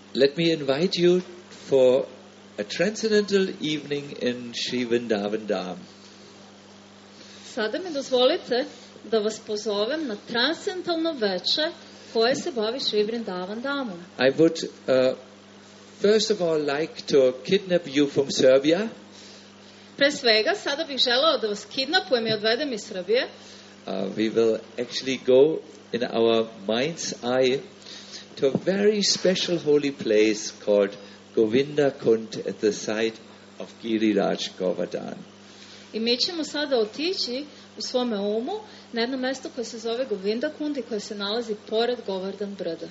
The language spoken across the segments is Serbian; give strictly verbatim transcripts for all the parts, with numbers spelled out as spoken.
let me invite you for a transcendental evening in Sri Vrindavan Dham. Sada mi dozvolite da vas pozovem na transcendentalno veče koje se bavi Sri Vrindavan Dhamom. I would uh, first of all like to kidnap you from Serbia. Pre svega, sada bih želeo da vas kidnapujem i odvedem iz Srbije. Uh, we will actually go in our mind's eye to a very special holy place called Govinda Kund at the site of Giriraj Govardhan. I mi ćemo sada otići u svome umu na jedno mesto koje se zove Govinda Kund i koje se nalazi pored Govardhan brda.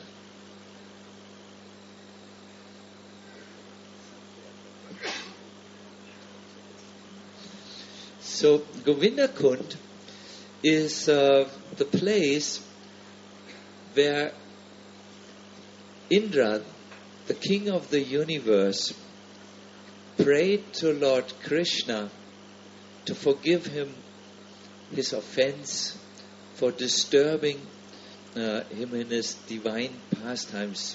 So Govinda Kund is uh, the place where Indra, the king of the universe, prayed to Lord Krishna to forgive him his offense for disturbing uh, him in his divine pastimes.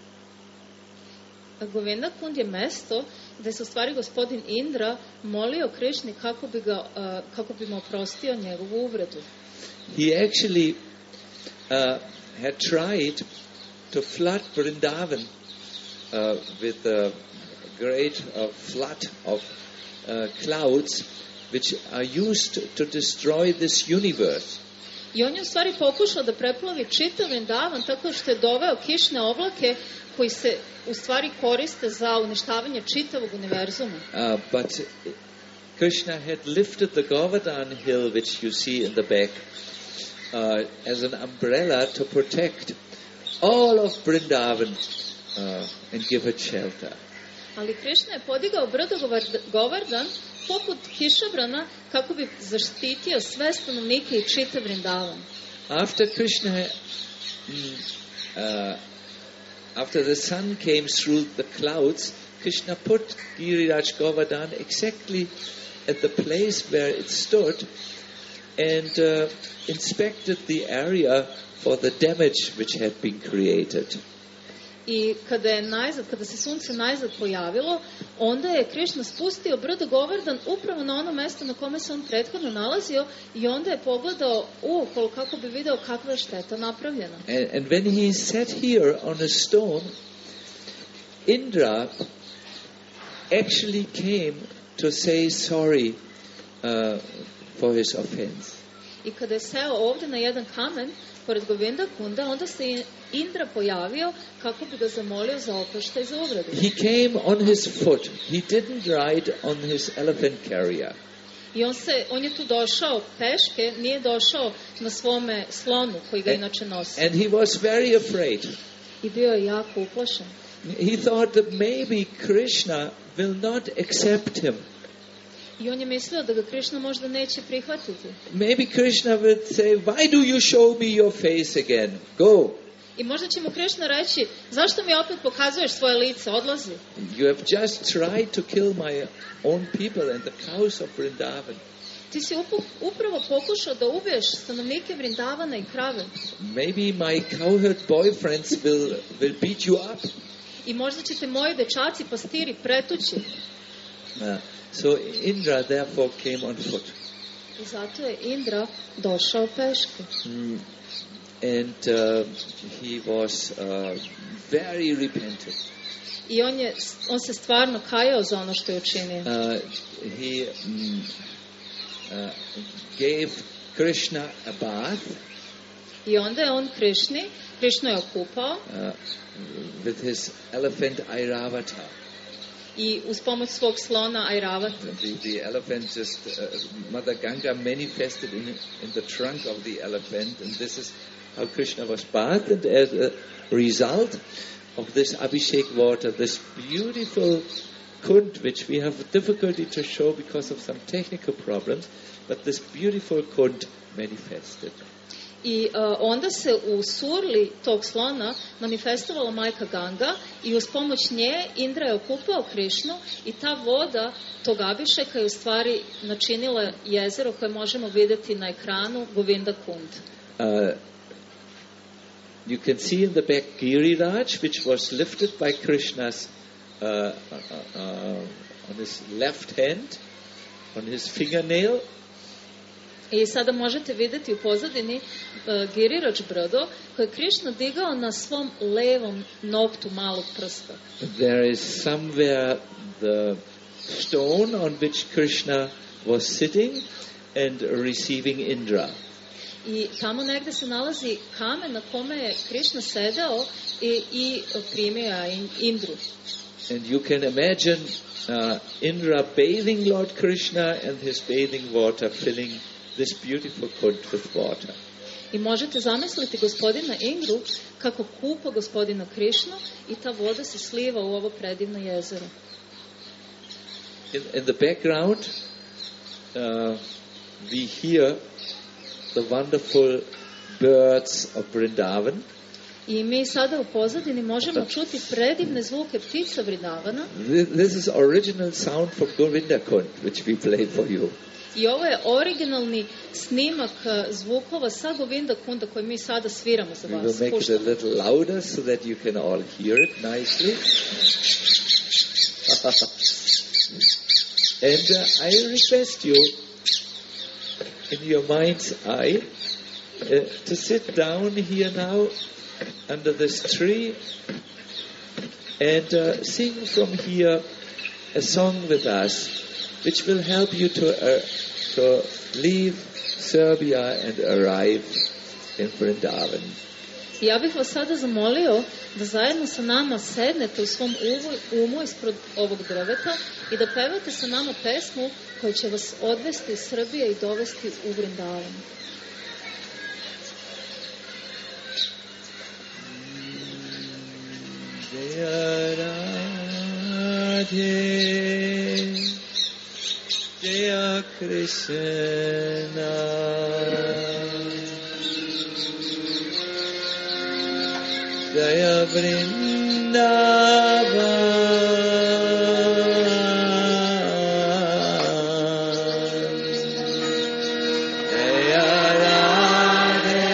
Govinda Kund je mesto gde se u stvari gospodin Indra molio Krišni kako bi, ga, uh, kako bi mu oprostio njegovu uvredu. He actually uh, had tried to flood Vrindavan uh, with a great uh, flood of uh, clouds which are used to destroy this universe. I on je u stvari pokušao da preplavi čitav Vrindavan tako što je doveo kišne oblake koji se u stvari koriste za uništavanje čitavog univerzuma. Uh, but Krishna had lifted the Govardhan hill which you see in the back uh, as an umbrella to protect all of Vrindavan uh, and give it shelter. Ali Krišna je podigao brdo Govardhan poput kišobrana kako bi zaštitio sve stanovnike i čitav Vrindavan. After Krishna, mm, uh, after the sun came through the clouds, Krishna put Giriraj Govardhan exactly at the place where it stood and uh, inspected the area for the damage which had been created. I kada je najzad, kada se sunce najzad pojavilo, onda je Krišna spustio brdo Govardhan upravo na ono mesto na kome se on prethodno nalazio i onda je pogledao uokolo kako bi video kakva je šteta napravljena. And, and when he sat here on a stone, Indra actually came to say sorry uh, for his offense. I kada je seo ovde na jedan kamen pored Govinda Kunda, onda se Indra pojavio kako bi ga zamolio za oproštaj za uvredu. He came on his foot. He didn't ride on his elephant carrier. I on se on je tu došao peške, nije došao na svome slonu koji ga inače nosi. And he was very afraid. I bio je jako uplašen. He thought that maybe Krishna will not accept him. I on je mislio da ga Krišna možda neće prihvatiti. Maybe Krishna would say, why do you show me your face again? Go. I možda će mu Krišna reći, zašto mi opet pokazuješ svoje lice, odlazi. You have just tried to kill my own people and the cows of Vrindavan. Ti si upravo pokušao da ubiješ stanovnike Vrindavana i krave. Maybe my cowherd boyfriends will, will beat you up. I možda će te moji dečaci pastiri pretući. Uh, so Indra therefore came on foot. I zato je Indra došao peške. Mm. And uh, he was uh, very repentant. I on, je, on se stvarno kajao za ono što je učinio. Uh, he mm, uh, gave Krishna a bath. I onda je on Krišni, Krišnu je okupao. Uh, with his elephant Airavata. I uz pomoć svog slona Airavata. The, the elephant just, uh, Mother Ganga manifested in, in the trunk of the elephant, and this is how Krishna was bathed. And as a result of this Abhishek water, this beautiful kund, which we have difficulty to show because of some technical problems, but this beautiful kund manifested. I uh, onda se u surli tog slona manifestovala majka Ganga i uz pomoć nje Indra je okupao Krišnu i ta voda tog Abhišeka je u stvari načinila jezero koje možemo vidjeti na ekranu Govinda Kund. Uh, you can see in the back Giriraj, which was lifted by Krishna's uh, uh, uh, on his left hand, on his fingernail. I sada možete vidjeti u pozadini uh, Giriraj brdo koje je Krishna digao na svom levom noktu malog prsta. There is somewhere the stone on which Krishna was sitting and receiving Indra. I tamo negde se nalazi kamen na kome je Krishna sedeo i, i primio Indru. And you can imagine uh, Indra bathing Lord Krishna and his bathing water filling this beautiful kund with water. I možete zamisliti gospodina Indru kako kupa gospodina Krishnu i ta voda se sliva u ovo predivno jezero. In, in the background uh, we hear the wonderful birds of Vrindavan. I mi sada u pozadini možemo čuti predivne zvuke ptica Vrindavana. This is original sound from Govinda Kund, which we play for you. I ovo je originalni snimak zvukova sa Govinda Kunda koji mi sada sviramo za We vas. will make it a little louder so that you can all hear it nicely. And uh, I request you, in your mind's eye, uh, to sit down here now under this tree and uh, sing from here a song with us, which will help you to uh, to leave Serbia and arrive in Vrindavan. Ja bih vas sada zamolio da zajedno sa nama sednete u svom umu ispred ovog drveta i da pevate sa nama pesmu koja će vas odvesti iz Srbije i dovesti u Vrindavan. Jaya Radhe, Jaya Krishna, Jaya Vrindavan, Jaya Radhe,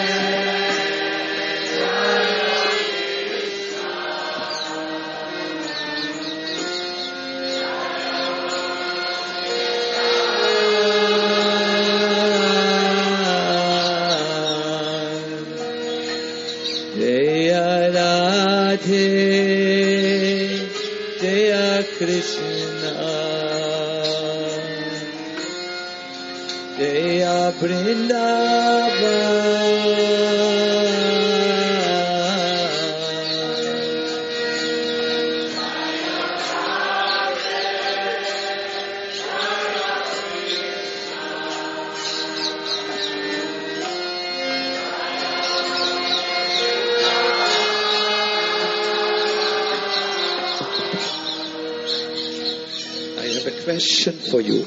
Jaya Krishna, Jaya question for you.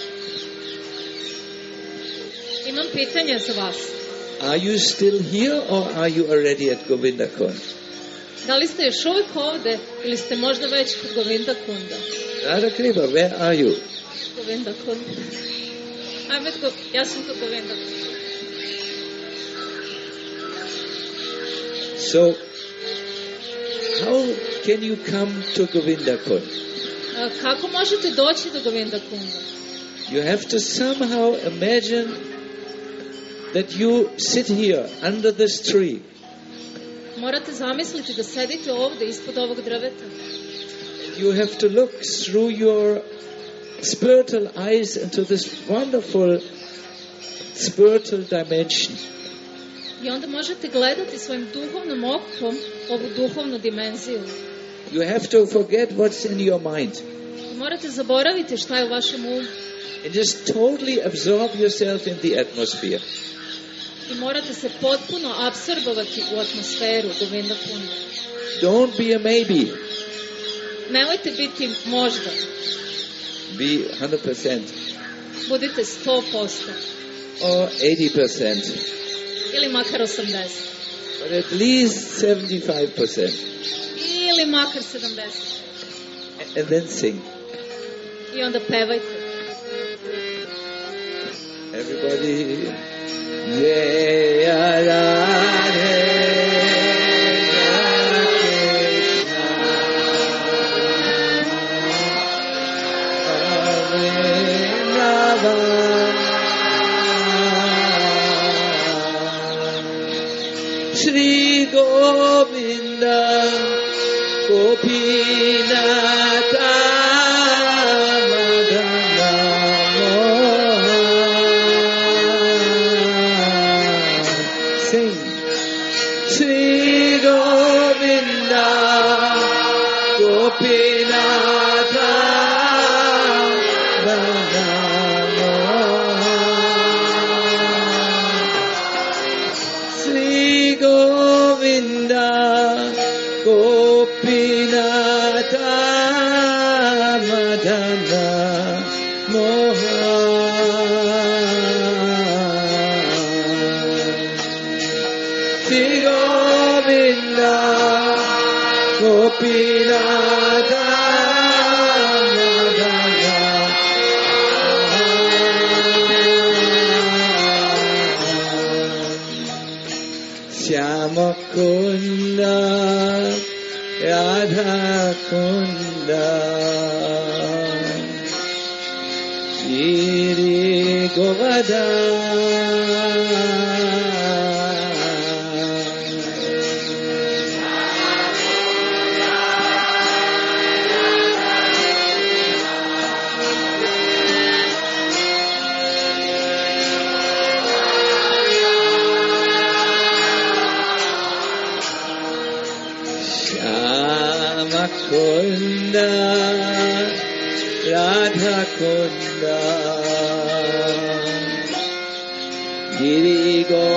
Imam pitanje za vas. Are you still here or are you already at Govinda Kund? Da li ste još uvijek ovde ili ste možda već kod Govinda Kunda? Radha Kriba, where are you? Govinda Kund. I'm at Go... Ja sam kod Govinda Kunda. So, how can you come to Govinda Kund? Kako možete doći do Govinda Kunda? You have to somehow imagine that you sit here under this tree. Morate zamisliti da sedite ovde ispod ovog drveta. You have to look through your spiritual eyes into this wonderful spiritual dimension. I onda možete gledati svojim duhovnom okom ovu duhovnu dimenziju. You have to forget what's in your mind. I morate zaboraviti šta je u vašem umu. And just totally absorb yourself in the atmosphere. I morate se potpuno apsorbovati u atmosferu Govinda Kunda. Don't be a maybe. Nemojte biti možda. Be one hundred percent. Budite sto posto. Or eighty percent. Ili makar osamdeset. But at least seventy-five percent. Ili makar sedamdeset. And then sing. I onda pevajte. Everybody. Jaya Radhe. Govinda Gopinatha Madana Mohan. Sing. Sri Govinda Gopinatha Madana Mohan. Sri Govinda Gopinatha Madana Mohan. Sri Govinda Gopinatha Madana Mohan. Shyama Kunda Radha Kunda Giri Govardhan. Shama Kunda Radha Kunda Giri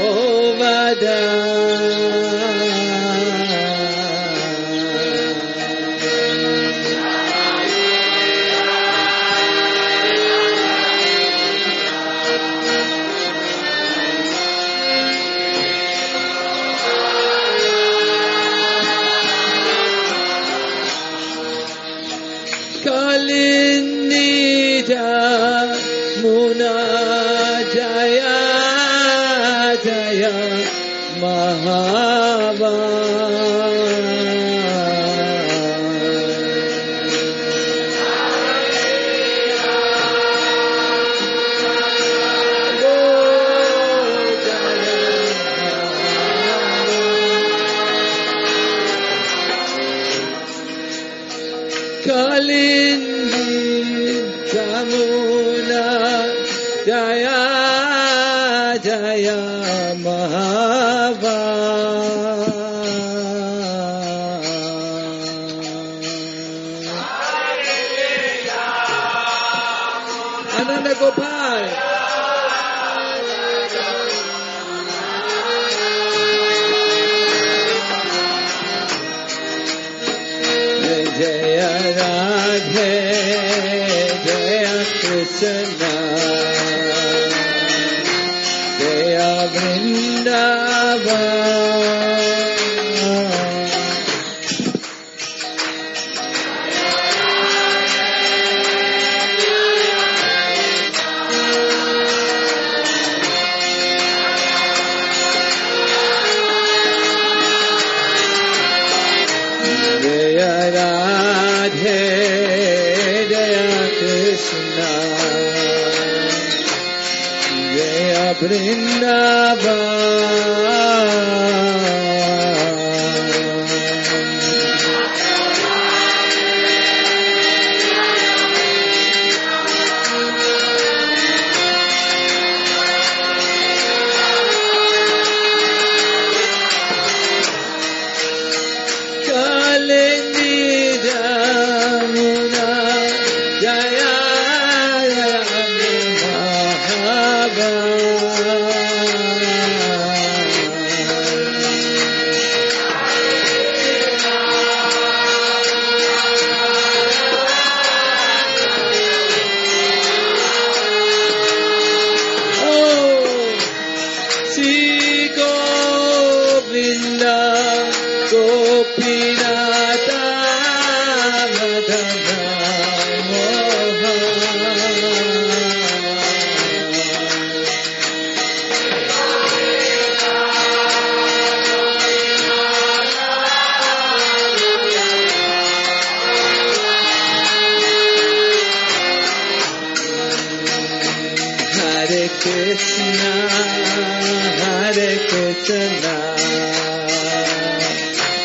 Kalindita Muna Jaya Jaya Mahava. Kalindi Jamuna Jaya Jaya Mahava. Ananda Gopal. Jaya Radhe Jaya Krishna Jaya Vrindavan. Jaya Radhe Jaya Krishna Jaya Krishna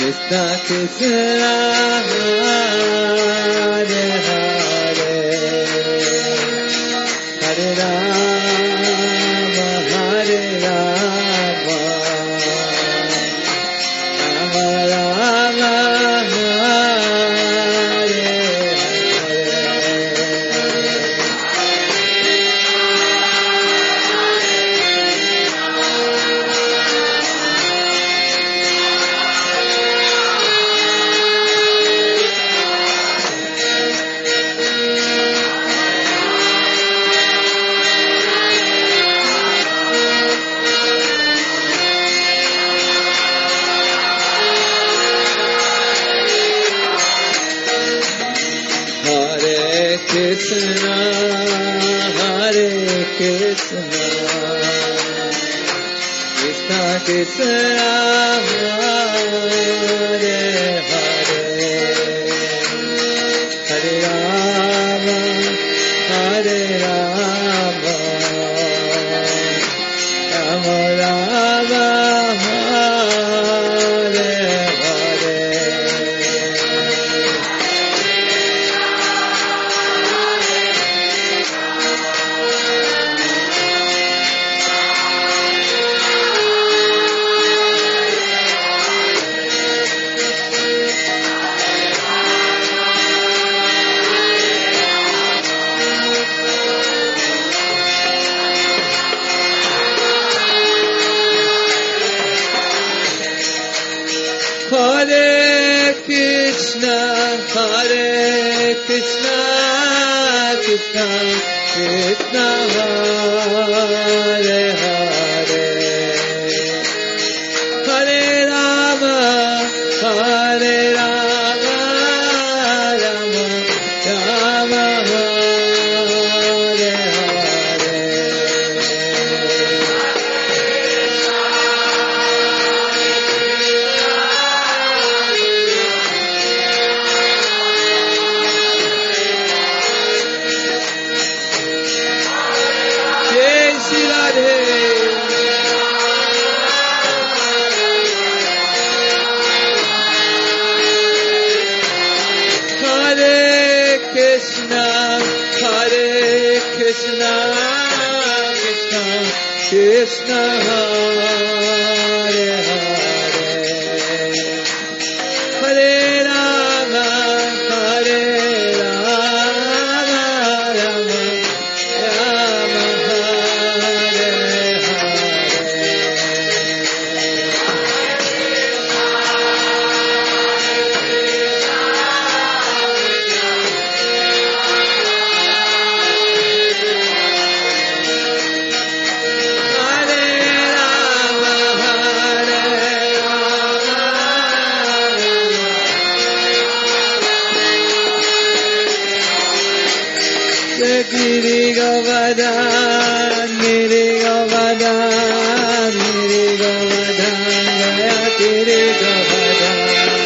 Krishna Krishna Hare Hare Hare Rama Hare Rama Rama Krishna, Hare Krishna, Krishna Krishna, Hare Hare, Hare Rama, Hare Rama, Rama Rama, Hare Hare. Hare Krishna, Hare Krishna, Krishna Krishna, Hare Hare, Hare Rama, Hare Rama, Rama Rama, Hare Hare. Krishna, Hare Krishna, Krishna Krishna, Hare Hare, Hare Rama, Hare Rama, Rama Rama, Hare Giri Govardhan, Giri Govardhan, Giri Govardhan, Gaya Giri Govardhan.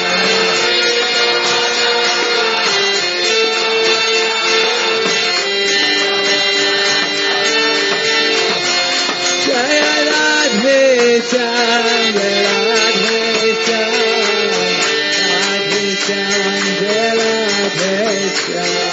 Jaya Radhe Shyam, Jaya Radhe Shyam, Radhe Shyam, Jaya Radhe Shyam.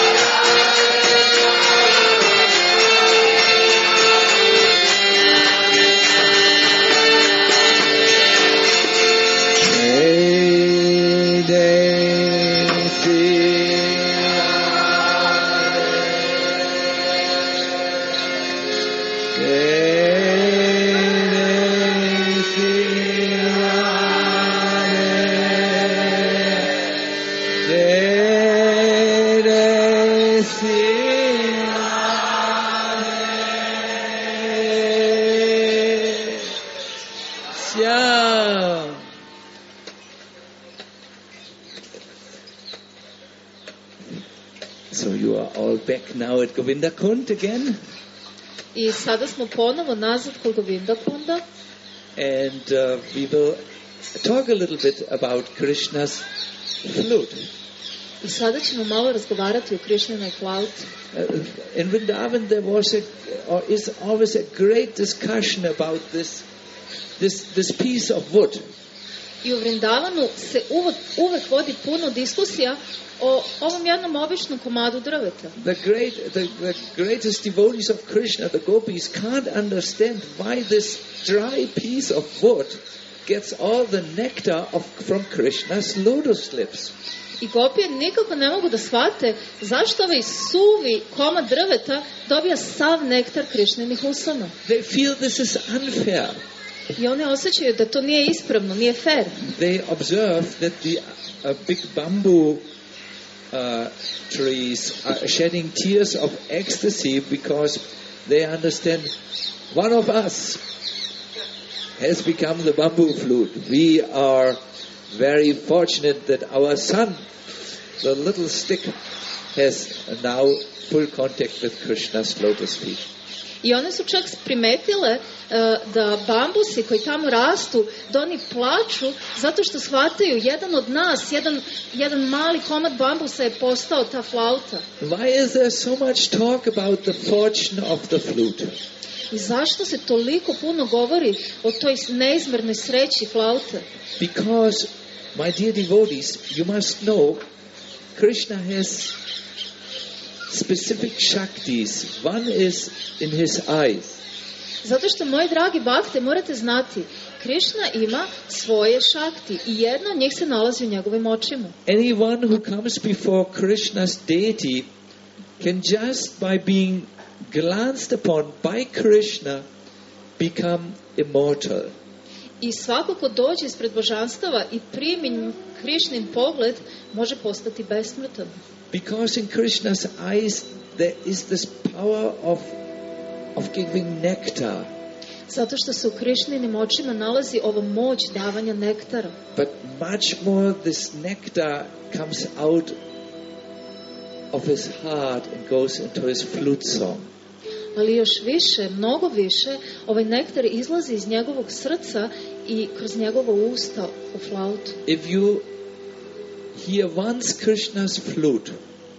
So you are all back now at Govinda Kund again. I sada smo ponovo nazad kod Govinda Kunda. And uh, we will talk a little bit about Krishna's flute. I sada ćemo malo razgovarati o Krišnenoj flauti. Uh, in Vrindavan there was a, or is always a great discussion about this, this, this piece of wood. I u Vrindavanu se uvek, uvek vodi puno diskusija o ovom jednom običnom komadu drveta. The great, the, the greatest devotees of Krishna, the gopis, can't understand why this dry piece of wood gets all the nectar of, from Krishna's lotus lips. I gopije nikako ne mogu da shvate zašto ovaj suvi komad drveta dobija sav nektar Krišninih usana. They feel this is unfair. I one osjećaju da to nije ispravno, nije fair. They observe that the uh, big bamboo uh, trees are shedding tears of ecstasy because they understand one of us has become the bamboo flute. We are very fortunate that our son, the little stick, has now full contact with Krishna's lotus feet. I one su čak primetile uh, da bambusi koji tamo rastu, da oni plaču zato što shvataju jedan od nas, jedan, jedan mali komad bambusa je postao ta flauta. Why is there so much talk about the fortune of the flute? I zašto se toliko puno govori o toj neizmernoj sreći flaute? Because, my dear devotees, you must know, Krishna has specific shaktis. One is in his eyes. Zato što, moji dragi bakte, morate znati, Krišna ima svoje šakti i jedna od njih se nalazi u njegovim očima. Anyone who comes before Krishna's deity can just by being glanced upon by Krishna become immortal. I svako ko dođe ispred božanstava i primi Krišnin pogled može postati besmrtan. Because in Krishna's eyes there is this power of of giving nectar. Zato što se u Krišninim očima nalazi ova moć davanja nektara. But much more this nectar comes out of his heart and goes into his flute song. Ali još više, mnogo više, ovaj nektar izlazi iz njegovog srca i kroz njegova usta u flautu. If you hear once Krishna's flute,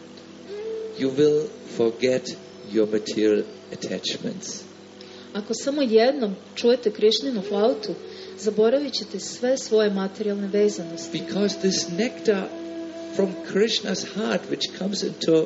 you will forget your material attachments. Ako samo jednom čujete Krišninu flautu, zaboravit ćete sve svoje materijalne vezanosti. Because this nectar from Krishna's heart, which comes into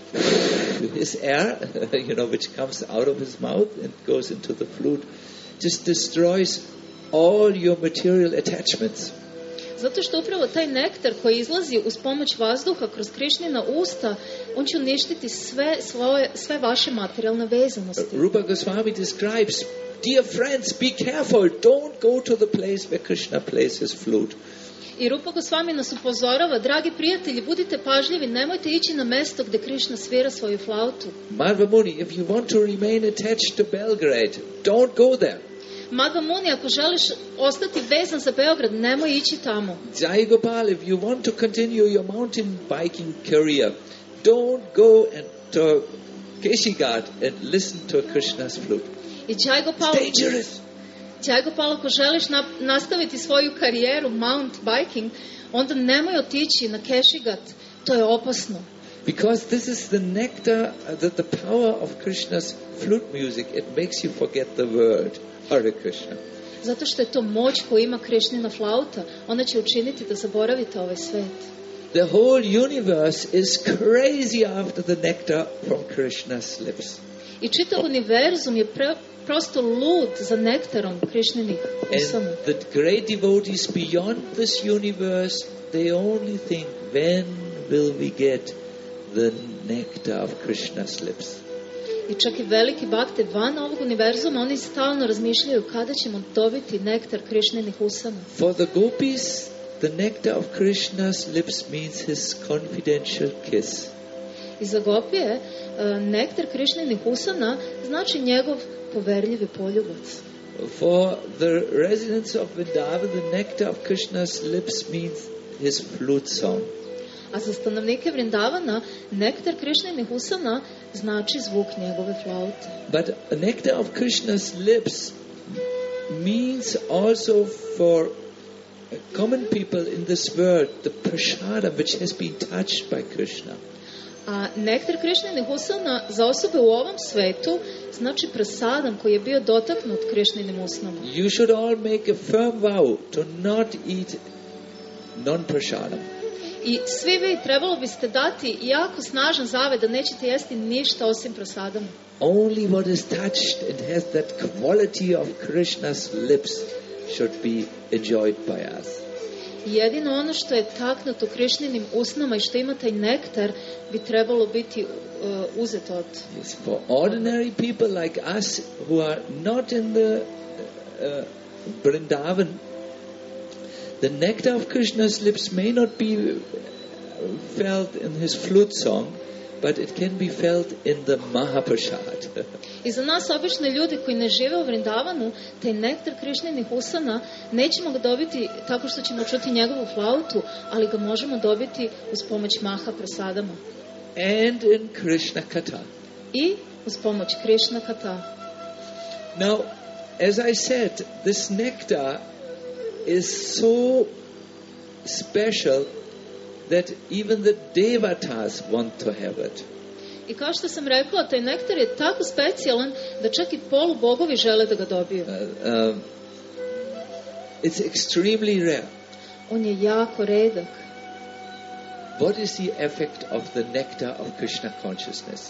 his air, you know, which comes out of his mouth and goes into the flute, just destroys all your material attachments. Zato što upravo taj nektar koji izlazi uz pomoć vazduha kroz Krišnina usta, on će uništiti sve, svoje, sve vaše materijalne vezanosti. Rupa Goswami describes, dear friends, be careful, don't go to the place where Krishna plays his flute. I Rupa Goswami nas upozorava, dragi prijatelji, budite pažljivi, nemojte ići na mesto gdje Krišna svira svoju flautu. Madhva Muni, if you want to remain attached to Belgrade, don't go there. Madhva Muni, ako želiš ostati vezan za Beograd, nemoj ići tamo. Jai Gopal, if you want to continue your mountain biking career, don't go and to Keshigat and listen to Krishna's flute. I Jai Gopal, It's dangerous. Jai Gopal, ako želiš na, nastaviti svoju karijeru mount biking, onda nemoj otići na Keshigat. To je opasno. Because this is the nectar, the, the power of Krishna's flute music. It makes you forget the world. Hare Krishna. Zato što je to moć koju ima Krišnina flauta, ona će učiniti da zaboravite ovaj svet. The whole universe is crazy after the nectar from Krishna's lips. I čitav univerzum je pre, prosto lud za nektarom Krišninih usana. And the great devotees beyond this universe, they only think, when will we get the nectar of Krishna's lips? I čak i veliki bakte van ovog univerzuma, oni stalno razmišljaju kada ćemo dobiti nektar Krišninih usana. For the gopis, the nectar of Krishna's lips means his confidential kiss. I za gopije, nektar Krišninih usana znači njegov poverljivi poljubac. For the residents of Vrindavan, the nectar of Krishna's lips means his flute song. A za stanovnike Vrindavana, nektar Krišninih usana znači zvuk njegove flaute. But a nectar of Krishna's lips means also for common people in this world the prasada which has been touched by Krishna. A nektar Krišninih usana za osobe u ovom svetu znači prasadam koji je bio dotaknut Krišninim usnama. You should all make a firm vow to not eat non-prasadam. I svi vi trebalo biste dati jako snažan zavet da nećete jesti ništa osim prasadama. Only what is touched and has that quality of Krishna's lips should be enjoyed by us. Jedino ono što je taknuto Krišninim usnama i što ima taj nektar bi trebalo biti uh, uzeto od. Yes, for ordinary people like us who are not in the uh, Vrindavan, the nectar of Krishna's lips may not be felt in his flute song, but it can be felt in the Mahaprasad. I za nas obične ljudi koji ne žive u Vrindavanu, taj nektar Krišninih usana nećemo ga dobiti tako što ćemo čuti njegovu flautu, ali ga možemo dobiti uz pomoć Mahaprasadama. And in Krishna Katha. I uz pomoć Krishna Katha. Now, as I said, this nectar is so special that even the devatas want to have it. I kao što sam rekla, taj nektar je tako specijalan da čak i polubogovi žele da ga dobiju. Uh, um, it's extremely rare. On je jako redak. What is the effect of the nectar of Krishna consciousness?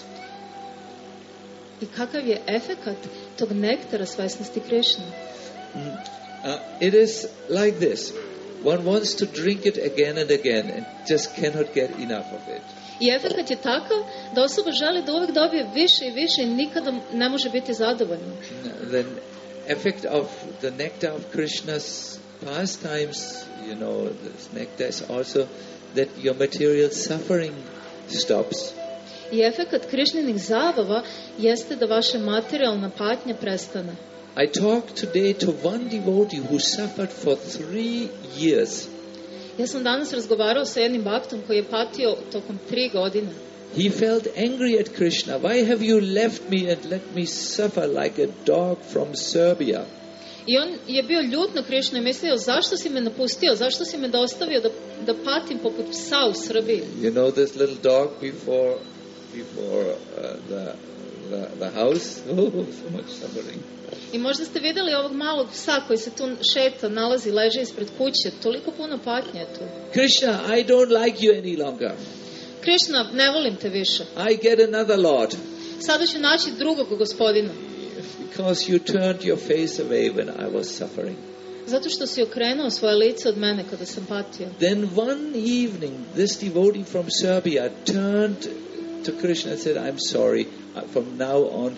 I kakav je efekat tog nektara svesnosti Krišne? Mm. Uh, it is like this. One wants to drink it again and again and just cannot get enough of it. I efekat je takav da osoba želi da uvek dobije više i više i nikada ne može biti zadovoljna. The effect of the nectar of Krishna's pastimes, you know, this nectar is also that your material suffering stops. I efekat Krišninih zabava jeste da vaša materijalna patnja prestane. I talked today to one devotee who suffered for three years. Ja sam danas razgovarao sa jednim baktom koji je patio tokom tri godine. He felt angry at Krishna. Why have you left me and let me suffer like a dog from Serbia? I on je bio ljut na Krišnu i mislio, zašto si me napustio, zašto si me dostavio da, da patim poput psa u Srbiji? You know this little dog before before uh, the, the the house? Oh, so much suffering. I možda ste vidjeli ovog malog psa koji se tu šeta, nalazi, leži ispred kuće. Toliko puno patnje je tu. Krishna, I don't like you any longer. Krišna, ne volim te više. I get another Lord. Sada ću naći drugog gospodina. Because you turned your face away when I was suffering. Zato što si okrenuo svoje lice od mene kada sam patio. Then one evening, this devotee from Serbia turned to Krishna and said, I'm sorry. From now on,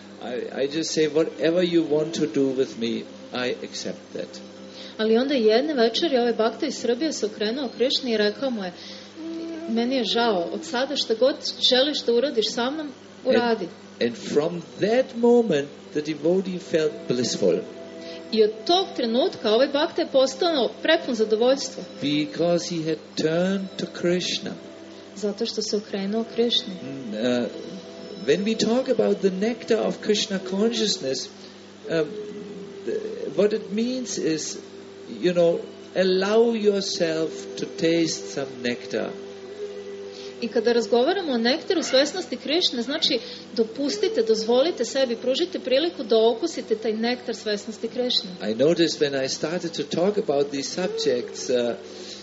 I, I just say, whatever you want to do with me, I accept that. Ali onda jedne večeri ovaj bakta iz Srbije se okrenuo Krišni i rekao mu je, meni je žao, od sada što god želiš da uradiš sa mnom, uradi. And, and from that moment, the devotee felt blissful. I od tog trenutka ovaj bakta je postao prepun zadovoljstva. Because he had turned to Krishna. Zato što se okrenuo Krišni. Uh, when we talk about the nectar of Krishna consciousness, um, the, what it means is, you know, allow yourself to taste some nectar. I kada razgovaramo o nektaru svesnosti Krišne, znači dopustite, dozvolite sebi, pružite priliku da okusite taj nektar svesnosti Krišne. I noticed when I started to talk about these subjects, uh,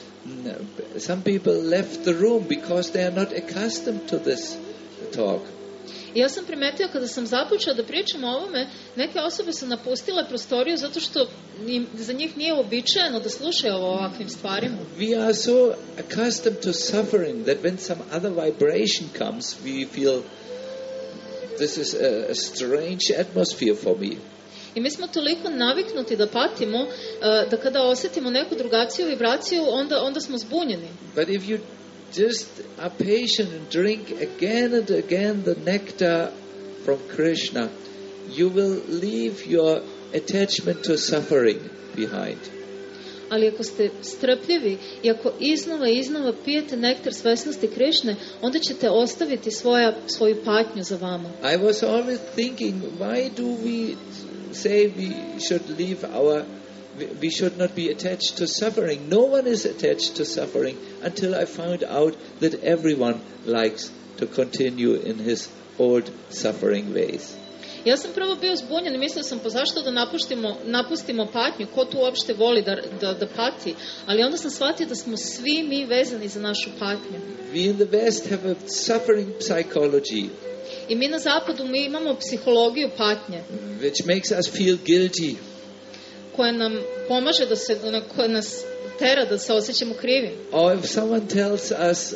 some people left the room because they are not accustomed to this talk. I ja sam primetio kada sam započeo da pričam o ovome, neke osobe su napustile prostoriju zato što im, za njih nije uobičajeno da slušaju o ovakvim stvarima. We are so accustomed to suffering that when some other vibration comes, we feel this is a, a strange atmosphere for me. I mi smo toliko naviknuti da patimo, da kada osjetimo neku drugačiju vibraciju, onda, onda smo zbunjeni. But if you just are patient and drink again and again the nectar from Krishna, you will leave your attachment to suffering behind. Ali ako ste strpljivi i ako iznova i iznova pijete nektar svesnosti Krišne, onda ćete ostaviti svoja, svoju patnju za vama. I was always thinking, why do we say we should leave our we should not be attached to suffering. No one is attached to suffering until I found out that everyone likes to continue in his old suffering ways. Ja sam prvo bio zbunjen i mislio sam pa zašto da napustimo, napustimo patnju, ko tu uopšte voli da, da, da pati, ali onda sam shvatio da smo svi mi vezani za našu patnju. We in the West have a suffering psychology I mi na zapadu mi imamo psihologiju patnje which makes us feel guilty. koja nam pomaže da se, koja nas tera da se osjećamo krivim. Or if someone tells us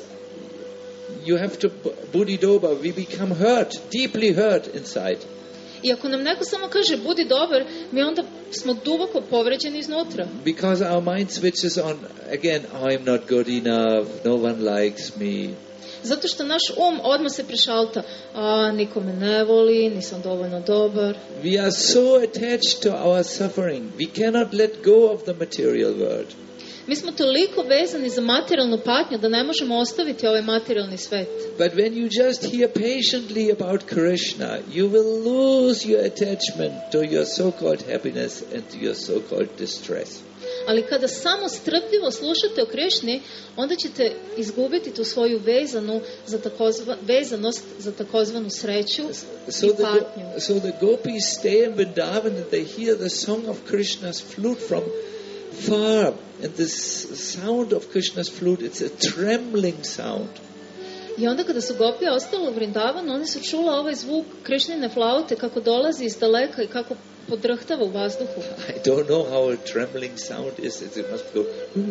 you have to budi dobar, we become hurt, deeply hurt inside. I ako nam neko samo kaže budi dobar, mi onda smo duboko povređeni iznutra. Because our mind switches on again, I'm not good enough, no one likes me. Zato što naš um odmah se prešalta, a niko me ne voli, nisam dovoljno dobar. We are so attached to our suffering, we cannot let go of the material world. Mi smo toliko vezani za materijalnu patnju da ne možemo ostaviti ovaj materijalni svet. But when you just hear patiently about Krishna, you will lose your attachment to your so-called happiness and to your so-called distress. Ali kada samo strpljivo slušate o Krišni, onda ćete izgubiti tu svoju vezanu za takozva, vezanost za takozvanu sreću So i the, patnju. so the gopis stay in Vrindavan and they hear the song of Krishna's flute from far. And this sound of Krishna's flute, it's a trembling sound. I onda kada su gopije ostale u Vrindavanu, oni su čula ovaj zvuk Krišnine flaute kako dolazi iz daleka i kako podrhtava u vazduhu. I don't know how a trembling sound is. It must go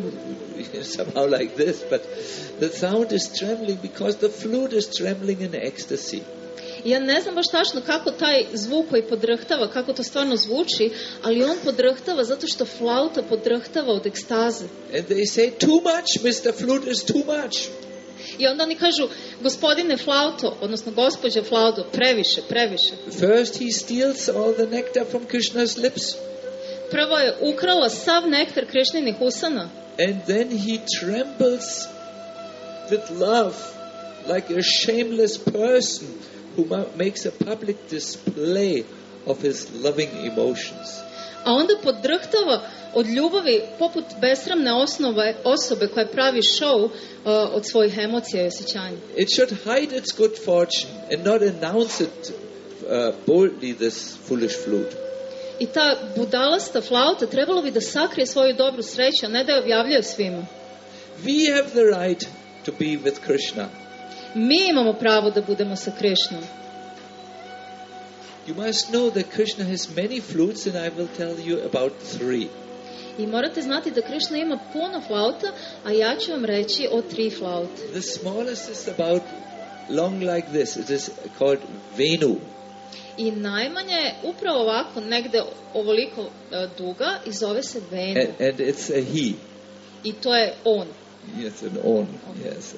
somehow like this, but the sound is trembling because the flute is trembling in ecstasy. Ja ne znam baš tačno kako taj zvuk koji podrhtava, kako to stvarno zvuči, ali on podrhtava zato što flauta podrhtava od ekstaze. And they say, too much, mister Flute is too much. I onda oni kažu, gospodine flauto, odnosno gospođa flauto, previše, previše. First he steals all the nectar from Krishna's lips. Prvo je ukrala sav nektar Krišninih usana. And then he trembles with love like a shameless person who makes a public display of his loving emotions. A onda podrhtava od ljubavi poput besramne osnove, osobe koja pravi show uh, od svojih emocija i osjećanja. It should hide its good fortune and not announce it uh, boldly, this foolish flute. I ta budalasta flauta trebalo bi da sakrije svoju dobru sreću, a ne da je objavljaju svima. We have the right to be with Krishna. Mi imamo pravo da budemo sa Krišnom. You must know that Krishna has many flutes, and I will tell you about three. I morate znati da Krišna ima puno flauta, a ja ću vam reći o tri flaute. The smallest is about long like this. It is called Venu. I najmanje je upravo ovako, negde ovoliko uh, duga i zove se Venu. And, and it's a he. I to je on. Yes, an on. Yes.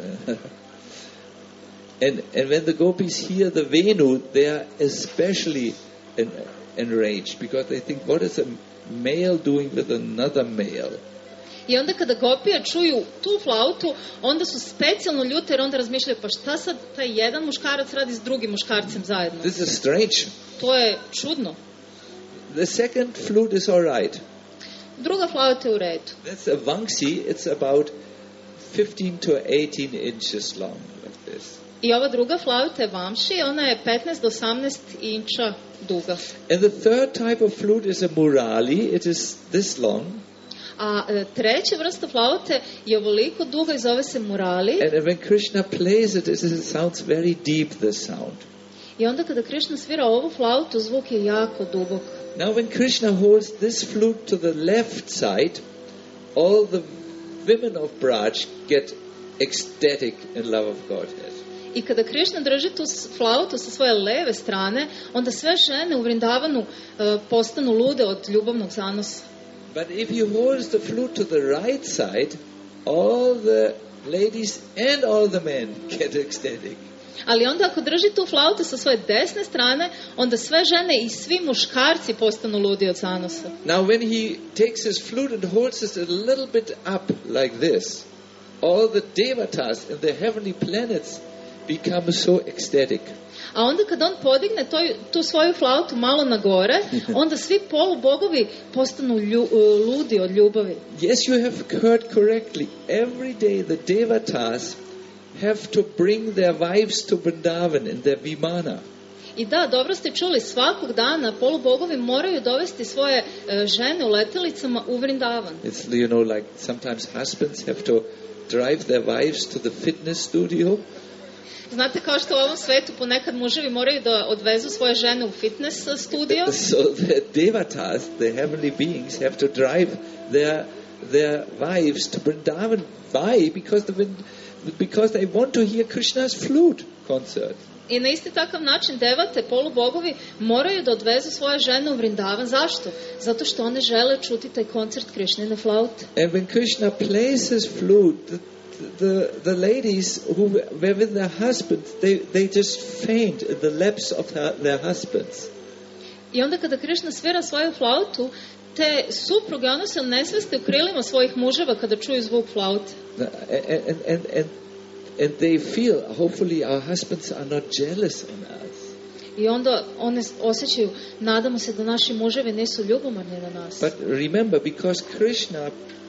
And and when the gopis hear the Venu, they are especially en, enraged because they think, what is a male doing with another male? I onda kada gopije čuju tu flautu, onda su specijalno ljute jer onda razmišljaju, pa šta sad taj jedan muškarac radi s drugim muškarcem zajedno? This is strange. To je čudno. The second flute is all right. Druga flauta je u redu. That's a Vangsi. It's about fifteen to eighteen inches long, like this. I ova druga flauta je Vamši, ona je petnaest do osamnaest inča duga. And the third type of flute is a Murali. It is this long. A e, treća vrsta flaute je ovoliko duga i zove se Murali. And when Krishna plays it, it sounds very deep, this sound. I onda kada Krišna svira ovu flautu, zvuk je jako dubok. Now when Krishna holds this flute to the left side, all the women of Braj get ecstatic in love of Godhead. I kada Krišna drži tu flautu sa svoje leve strane, onda sve žene u Vrindavanu uh, postanu lude od ljubavnog zanosa. But if he holds the flute to the right side, all the ladies and all the men get ecstatic. Ali onda ako drži tu flautu sa svoje desne strane, onda sve žene i svi muškarci postanu ludi od zanosa. Now when he takes his flute and holds it a little bit up like this, all the devatas and the heavenly planets become so ecstatic. A onda kad on podigne to, tu svoju flautu malo na gore, onda svi polubogovi postanu lju, ludi od ljubavi. Yes, you have heard correctly. Every day the devatas have to bring their wives to Vrindavan in their vimana. I da, dobro ste čuli, svakog dana polubogovi moraju dovesti svoje uh, žene u letelicama u Vrindavan. It's, you know, like sometimes husbands have to drive their wives to the fitness studio. Znate, kao što u ovom svetu ponekad muževi moraju da odvezu svoje žene u fitness studio. So the devatas, the heavenly beings, have to drive their their wives to Vrindavan. Why? Because the because they want to hear Krishna's flute concert. I na isti takav način devate, polubogovi, moraju da odvezu svoje žene u Vrindavan. Zašto? Zato što one žele čuti taj koncert Krišnine flaute. And when Krishna plays his flute, the, the, the ladies who were with their husbands, they, they just faint in the laps of her, their husbands. I onda kada Krišna svira svoju flautu, te supruge, one se nesveste u krilima svojih muževa kada čuju zvuk flaute. And, and, and, and And they feel, hopefully our husbands are not jealous on us. I onda one osjećaju, nadamo se da naši muževi nisu ljubomorni na nas. But remember, because Krishna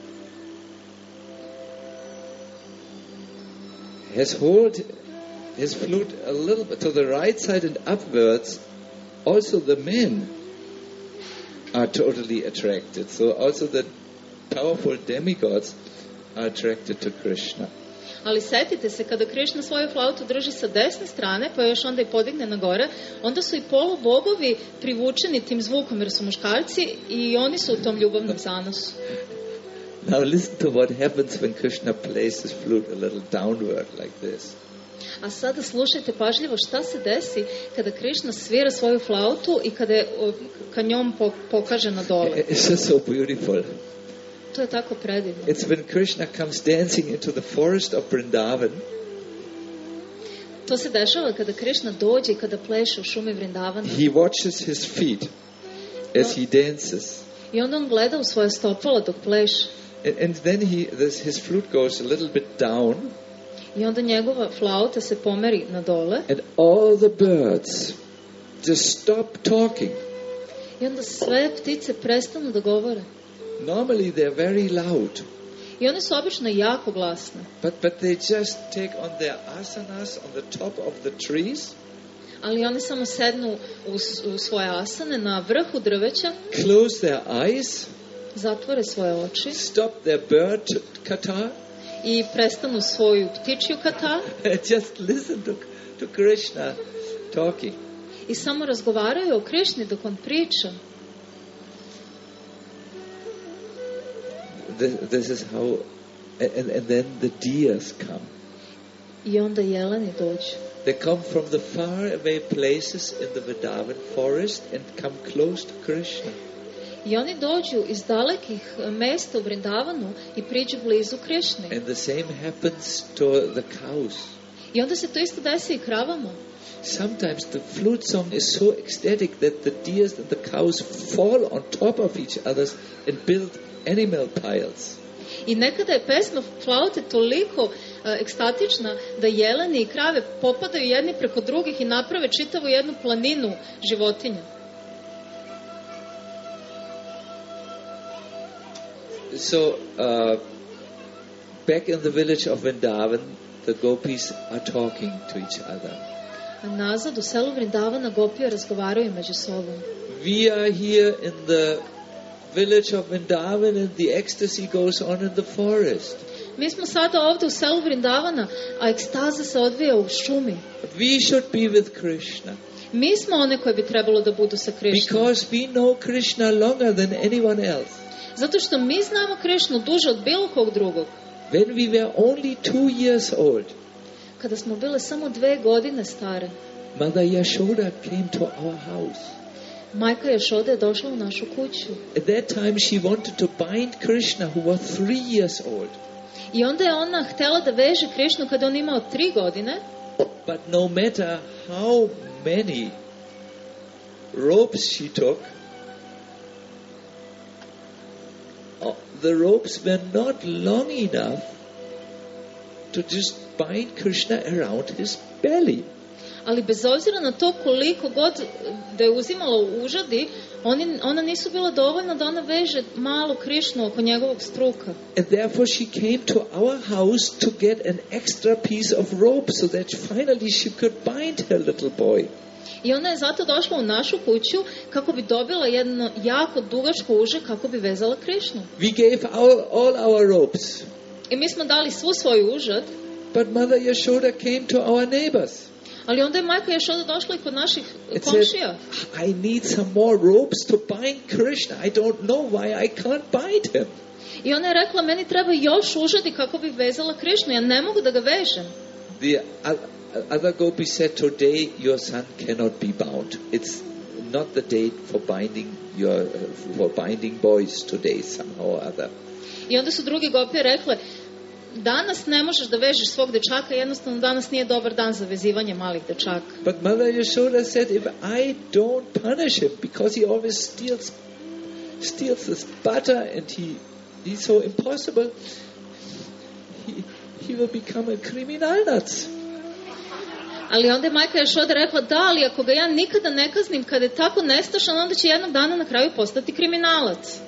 has hold his flute a little bit to the right side and upwards, also the men are totally attracted. So also the powerful demigods are attracted to Krishna. Ali setite se, kada Krišna svoju flautu drži sa desne strane, pa još onda i podigne na gore, onda su i polubogovi privučeni tim zvukom, jer su muškarci i oni su u tom ljubavnom zanosu. Now listen to what happens when Krishna plays his flute a little downward like this. A sada slušajte pažljivo šta se desi kada Krišna svira svoju flautu i kada je ka njom pokaže na dole. It's just so beautiful. To je tako predivno. It's when Krishna comes dancing into the forest of Vrindavan. To se dešava kada Krišna dođe i kada pleše u šumi Vrindavana. He watches his feet as he dances. I onda on gleda u svoje stopala dok pleše. And, and then he, this, his flute goes a little bit down. I onda njegova flauta se pomeri na dole. And all the birds just stop talking. I onda sve ptice prestanu da govore. Normally they're very loud. I one su obično jako glasne. But but they just take on their asanas on the top of the trees. Ali oni samo sednu u, u svoje asane na vrhu drveća. Close their eyes. Zatvore svoje oči. Stop their bird kata. I prestanu svoju ptičju kata. Just listen to to Krishna talking. I samo razgovaraju o Krišni dok on priča. This is how, and, and then the deers come. I onda jeleni dođu. They come from the far away places in the Vrindavan forest and come close to Krishna. I oni dođu iz dalekih mesta u Vrindavanu i priđu blizu Krišne. And the same happens to the cows. I onda se to isto desi i kravama. Sometimes the flute song is so ecstatic that the deers and the cows fall on top of each others and build animal piles. I nekada je pesma flaute toliko uh, ekstatična da jeleni i krave popadaju jedni preko drugih i naprave čitavu jednu planinu životinja. So, uh, back in the village of Vrindavan, the gopis are talking to each other. A nazad u selu Vrindavana gopije razgovaraju među sobom. We are here in the village of Vrindavan and the ecstasy goes on in the forest. Mi smo sada ovdje u selu Vrindavana, a ekstaza se odvija u šumi. But we should be with Krishna. Mi smo one koji bi trebalo da budu sa Krišnom. Because we know Krishna longer than anyone else. Zato što mi znamo Krišnu duže od bilo kog drugog. When we were only two years old, kada smo bile samo dve godine stare, Mother Yashoda came to our house. Majka Yashoda je došla u našu kuću. At that time she wanted to bind Krishna who was three years old. I onda je ona htjela da veže Krišnu kada on imao tri godine. But no matter how many ropes she took, the ropes were not long enough to just bind Krishna around his belly. Ali bez obzira na to koliko god da je uzimala u užadi, oni, ona nisu bila dovoljna da ona veže malu Krišnu oko njegovog struka. And therefore she came to our house to get an extra piece of rope so that finally she could bind her little boy. I ona je zato došla u našu kuću kako bi dobila jedno jako dugačko uže kako bi vezala Krišnu. We gave all, all our ropes. I mi smo dali svu svoju užad. But Mother Yashoda came to our neighbors. Ali onda je majka Jašoda došla i kod naših It komšija. said, I need some more ropes to bind Krishna. I don't know why I can't bind him. I ona je rekla, meni treba još užadi kako bih vezala Krišnu. Ja ne mogu da ga vežem. The other gopi said, today your son cannot be bound. It's not the date for binding your uh, for binding boys today somehow or other. I onda su drugi gopije rekle, danas ne možeš da vežeš svog dečaka, jednostavno danas nije dobar dan za vezivanje malih dečaka. But Mother Yashoda said, if I don't punish him because he always steals steals this butter and he he's so impossible, he, he will become a kriminalnac. Ali onda je majka Jašoda rekla, da, ali ako ga ja nikada ne kaznim, kada je tako nestašan, onda će jednog dana na kraju postati kriminalac.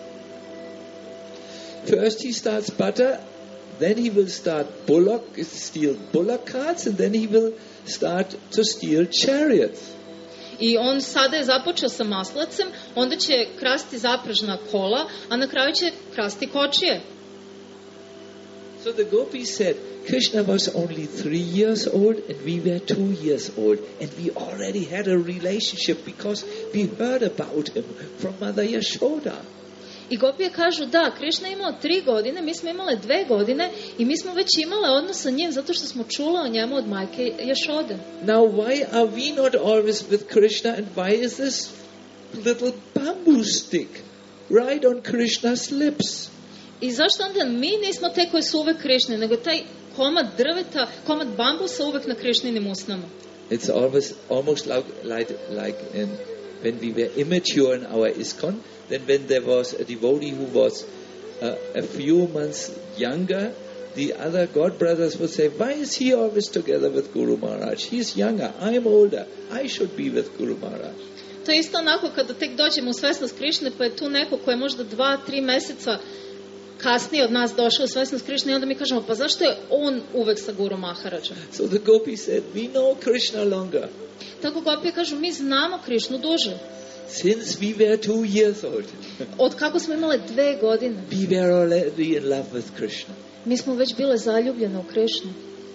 First he starts butter, then he will start bullock, steal bullock carts, and then he will start to steal chariots. I on sada je započeo sa maslacem, onda će krasti zapražna kola, a na kraju će krasti kočije. So the gopis said, Krishna was only three years old and we were two years old, and we already had a relationship because we heard about him from Mother Yashoda. I gopije kažu, da, Krišna je imao tri godine, mi smo imale dve godine i mi smo već imale odnos sa njim zato što smo čule o njemu od majke Jašode. Now why are we not always with Krishna, and why is this little bamboo stick right on Krishna's lips? I zašto onda mi nismo te koji su uvek Krišne, nego taj komad drveta, komad bambusa uvek na Krišninim usnama? It's always almost like like, like in, when we were immature in our ISKCON, then when there was a devotee who was uh, a few months younger, the other god brothers would say, why is he always together with Guru Maharaj? He's younger, I'm older, I should be with Guru Maharaj. To je isto onako kada tek dođemo u svesnost Krišne, pa je tu neko ko je možda dva, tri meseca kasnije od nas došao u svesnost Krišne i onda mi kažemo, pa zašto je on uvek sa Guru Maharajom? So the gopis said, we know Krishna longer. Tako gopije kažu, mi znamo Krišnu duže. Since we were two years old. Od kako smo imale dve godine. We were already in love with Krishna. Mi smo već bile zaljubljene u Krišnu.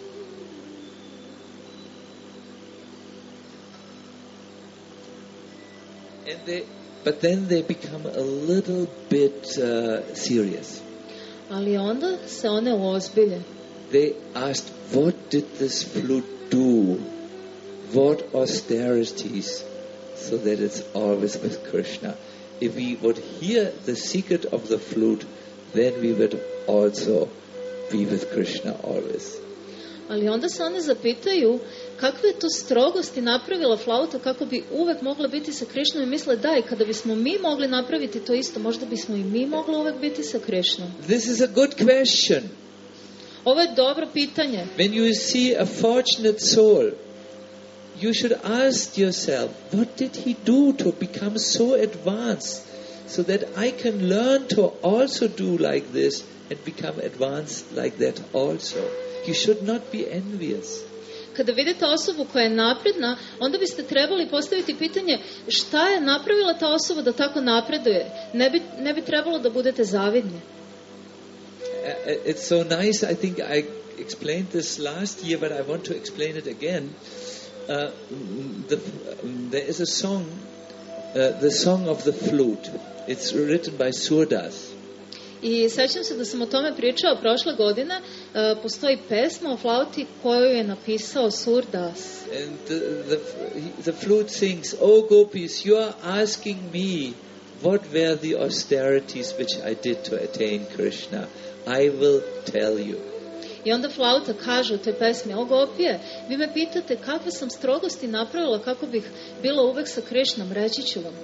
And they, but then they become a little bit uh, serious. Ali onda se one uozbilje. They asked, what did this flute do? What austerities? So that it's always with Krishna. If we would hear the secret of the flute, then we would also be with Krishna always. Ali onda se one zapitaju kakve je to strogosti napravila flauta kako bi uvek mogla biti sa Krišnom i misle da i kada bismo mi mogli napraviti to isto, možda bismo i mi mogli uvek biti sa Krišnom. This is a good question. Ovo je dobro pitanje. When you see a fortunate soul, you should ask yourself, what did he do to become so advanced so that I can learn to also do like this and become advanced like that also? You should not be envious. Kada vidite osobu koja je napredna, onda biste trebali postaviti pitanje šta je napravila ta osoba da tako napreduje. Ne bi, ne bi trebalo da budete zavidni. Uh, it's so nice. I think I explained this last year, but I want to explain it again. Uh, the, um, there is a song, uh, the song of the flute. It's written by Surdas. I sećam se da sam o tome pričao prošle godine. Uh, postoji pesma o flauti koju je napisao Surdas. And the, the, the flute sings, "Oh gopis, you are asking me what were the austerities which I did to attain Krishna. I will tell you." I onda flauta kaže u toj pesmi, o gopije, vi me pitate kakve sam strogosti napravila kako bih bila uvek sa Krišnom, reći ću vam.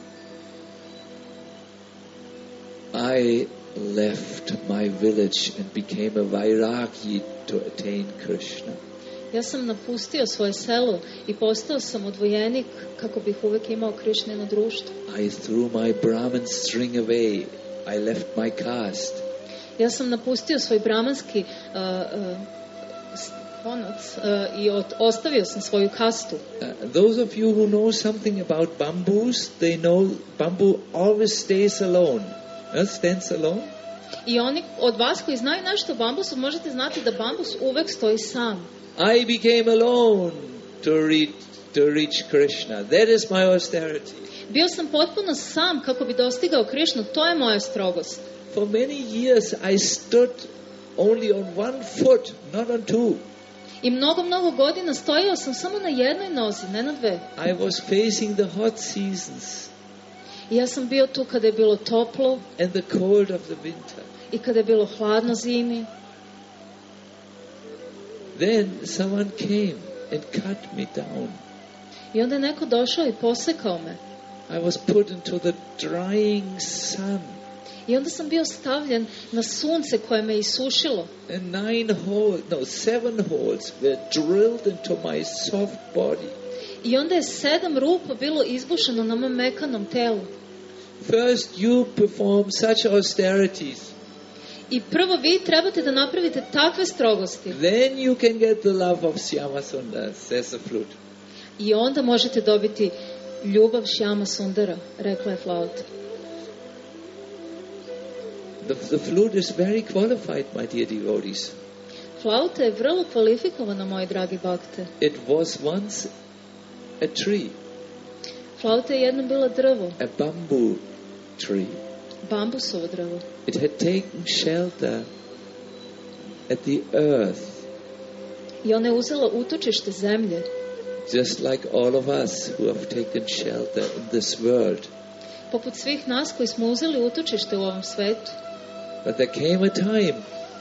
I left my village and became a vairagi to attain Krishna. Ja sam napustio svoje selo i postao sam odvojenik kako bih uvek imao Krišnino društvo. I threw my Brahman string away. I left my caste. Ja sam napustio svoj bramanski uh, uh, konac uh, i od, ostavio sam svoju kastu. Uh, those of you who know something about bamboos, they know bamboo always stays alone. Uh, stands alone. I oni od vas koji znaju nešto o bambusu, možete znati da bambus uvek stoji sam. I became alone to reach, to reach Krishna. That is my austerity. Bio sam potpuno sam kako bi dostigao Krišnu, to je moja strogost. For many years I stood only on one foot, not on two. I mnogo, mnogo godina stojao sam samo na jednoj nozi, ne na dve. I was facing the hot seasons. I ja sam bio tu kada je bilo toplo and the cold of the winter. i kada je bilo hladno zimi. Then someone came and cut me down. I onda je neko došao i posekao me. I was put into the drying sun. I onda sam bio stavljen na sunce koje me isušilo. And nine holes, no, seven holes were drilled into my soft body. I onda je sedam rupa bilo izbušeno na mom mekanom telu. First you perform such austerities. I prvo vi trebate da napravite takve strogosti. Then you can get the love of Shyama Sundar, says the flute. I onda možete dobiti ljubav Shyama Sundara, rekla je flauta. The, the flute is very qualified, my dear devotees. Flauta je vrlo kvalifikovana, moji dragi bakte. It was once a tree, Flauta je jednom bila drvo, a bamboo tree. bambusovo drvo. It had taken shelter at the earth, I ona je uzela utočište zemlje, just like all of us who have taken shelter in this world. poput svih nas koji smo uzeli utočište u ovom svetu. But there came a time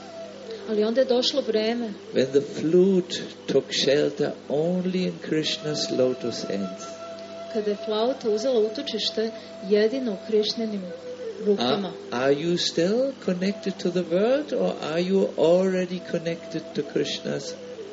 Ali onda je došlo vreme when the flute took shelter only in Krishna's lotus hands. kada je flauta uzela utočište jedino u Krišninim rukama. Are, are you still connected to the world, or are you already connected to Krishna's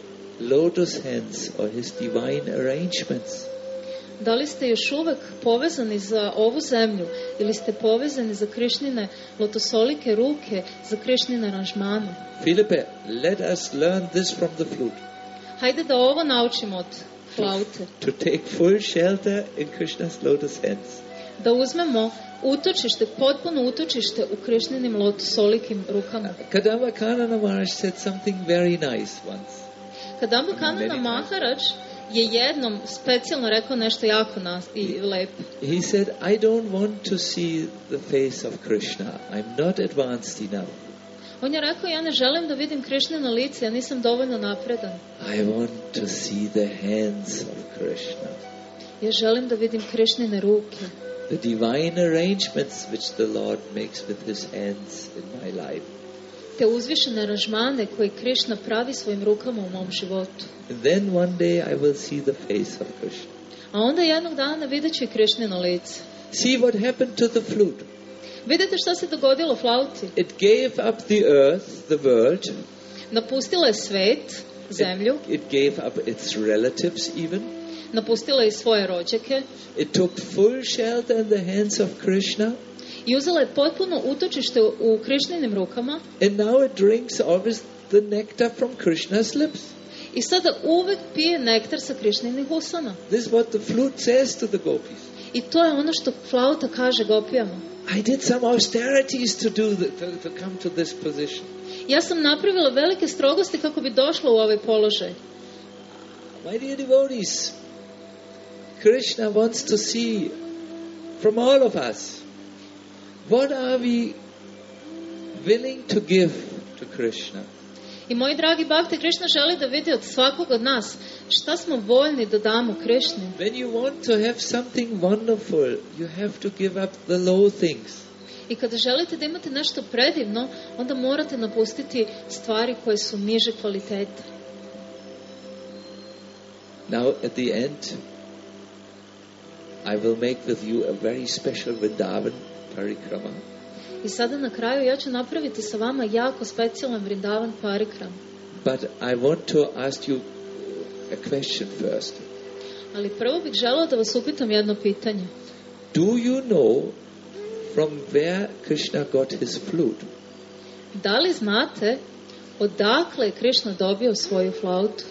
lotus hands or his divine arrangements? Da li ste još uvek povezani za ovu zemlju ili ste povezani za Krišnine lotosolike ruke, za Krišnine aranžmane? Philippe, let us learn this from the flute. Hajde da ovo naučimo od flaute. To take full shelter in Krishna's lotus hands. Da uzmemo utočište, potpuno utočište u Krišninim lotosolikim rukama. Kadamba Kanana Maharaj said something very nice once. Kadamba Kanana Maharaj je jednom specijalno rekao nešto jako nas i lepo. He said, I don't want to see the face of Krishna. I'm not advanced enough. On je rekao, ja ne želim da vidim Krišnino lice, ja nisam dovoljno napredan. I want to see the hands of Krishna. Ja želim da vidim Krišnine ruke. The divine arrangements which the Lord makes with his hands in my life. Te uzvišene aranžmane koje Krišna pravi svojim rukama u mom životu. And then one day I will see the face of Krishna. A onda jednog dana vidjet ću i Krišnino lice. See what happened to the flute. Vidite šta se dogodilo flauti? It gave up the earth, the world. Napustila je svet, zemlju. It, it gave up its relatives even. Napustila je i svoje rođake. It took full shelter in the hands of Krishna. I uzela je potpuno utočište u Krišninim rukama. And now it drinks always the nectar from Krishna's lips. I sada uvek pije nektar sa Krišninih usana. This is what the flute says to the gopis. I to je ono što flauta kaže gopijama. I did some austerities to do the, to, to come to this position. Ja sam napravila velike strogosti kako bi došla u ovaj položaj. My dear devotees, Krishna wants to see from all of us, what are we willing to give to Krishna? I moji dragi bakte, Krišna želi da vidi od svakog od nas šta smo voljni da damo Krišni. When you want to have something wonderful, you have to give up the low things. I kada želite da imate nešto predivno, onda morate napustiti stvari koje su niže kvaliteta. Now at the end, I will make with you a very special Vrindavan parikrama. I sada na kraju ja ću napraviti sa vama jako specijalan Vrindavan parikram. But I want to ask you a question first. Ali prvo bih želeo da vas upitam jedno pitanje. Do you know from where Krishna got his flute? Da li znate odakle je Krishna dobio svoju flautu?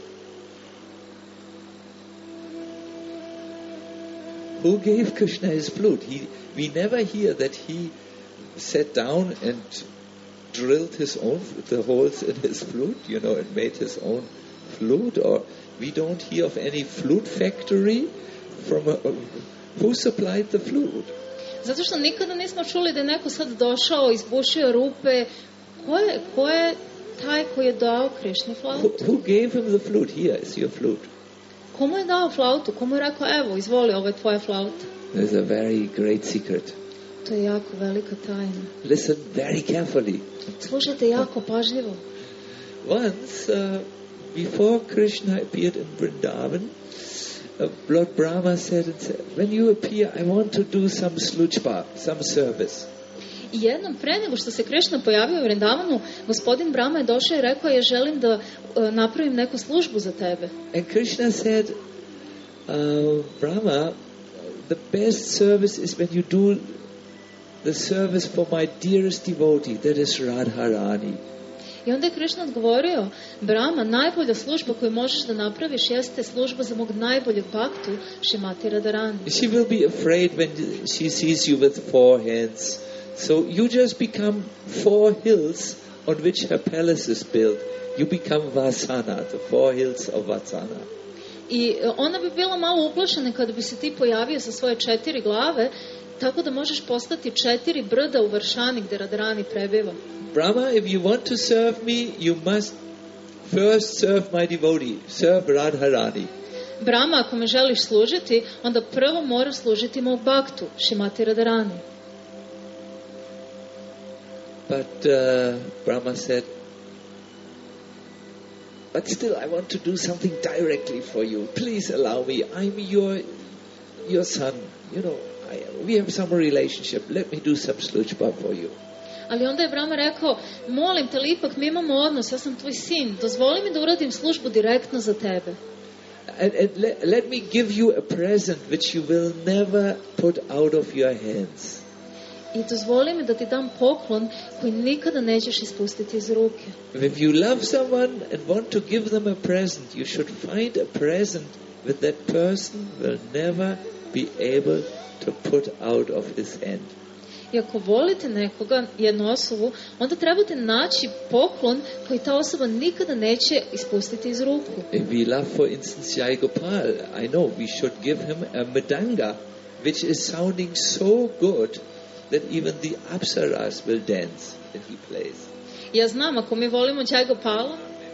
Who gave Krishna his flute? He, we never hear that he sat down and drilled his own, the holes in his flute, you know, and made his own flute, or we don't hear of any flute factory from a, who supplied the flute. Zato što nikada nismo čuli da je neko sad došao, izbušio rupe. Ko je, ko je taj koji je dao Krišni flautu? Who, who gave him the flute? Here is your flute. Komu je dao flautu? Komu je rekao, evo, izvoli, ovo je tvoja flauta? There's a very great secret. To je jako velika tajna. Listen very carefully. Slušajte jako pažljivo. Once, uh, before Krishna appeared in Vrindavan, uh, Lord Brahma said, and said, when you appear, I want to do some sluchpa, some service. I jednom pre nego što se Krišna pojavio u Vrindavanu, gospodin Brahma je došao i rekao, ja želim da uh, napravim neku službu za tebe. And Krishna said, uh, Brahma, the best service is when you do the service for my dearest devotee, that is Radharani. I onda je Krišna odgovorio, Brahma, najbolja služba koju možeš da napraviš jeste služba za mog najboljeg baktu, Šrimati Radharani. She will be afraid when she sees you with four hands. So you just become four hills on which her palace is built. You become Vasana, the four hills of Vasana. I ona bi bila malo uplašena kada bi se ti pojavio sa svoje četiri glave, tako da možeš postati četiri brda u Varšani gde Radharani prebiva. Brahma, if you want to serve me, you must first serve my devotee, serve Radharani. Brahma, ako me želiš služiti, onda prvo moraš služiti mog baktu, Šrimati Radharani. But uh, Brahma said, but still I want to do something directly for you. Please allow me. I'm your your son. You know, I, we have some relationship. Let me do some sluchpa for you. Ali onda je Brahma rekao, molim te, ali ipak mi imamo odnos, ja sam tvoj sin, dozvoli mi da uradim službu direktno za tebe. And, and let, let me give you a present which you will never put out of your hands. I dozvoli mi da ti dam poklon koji nikada nećeš ispustiti iz ruke. If you love someone and want to give them a present, you should find a present that that person will never be able to put out of his hand. I ako volite nekoga, jednu osobu, onda trebate naći poklon koji ta osoba nikada neće ispustiti iz ruku. If we love, for instance, Jai Gopal, I know we should give him a mridanga, which is sounding so good that even the apsaras will dance when he plays. Ja znam, ako mi volimo Jai Gopala,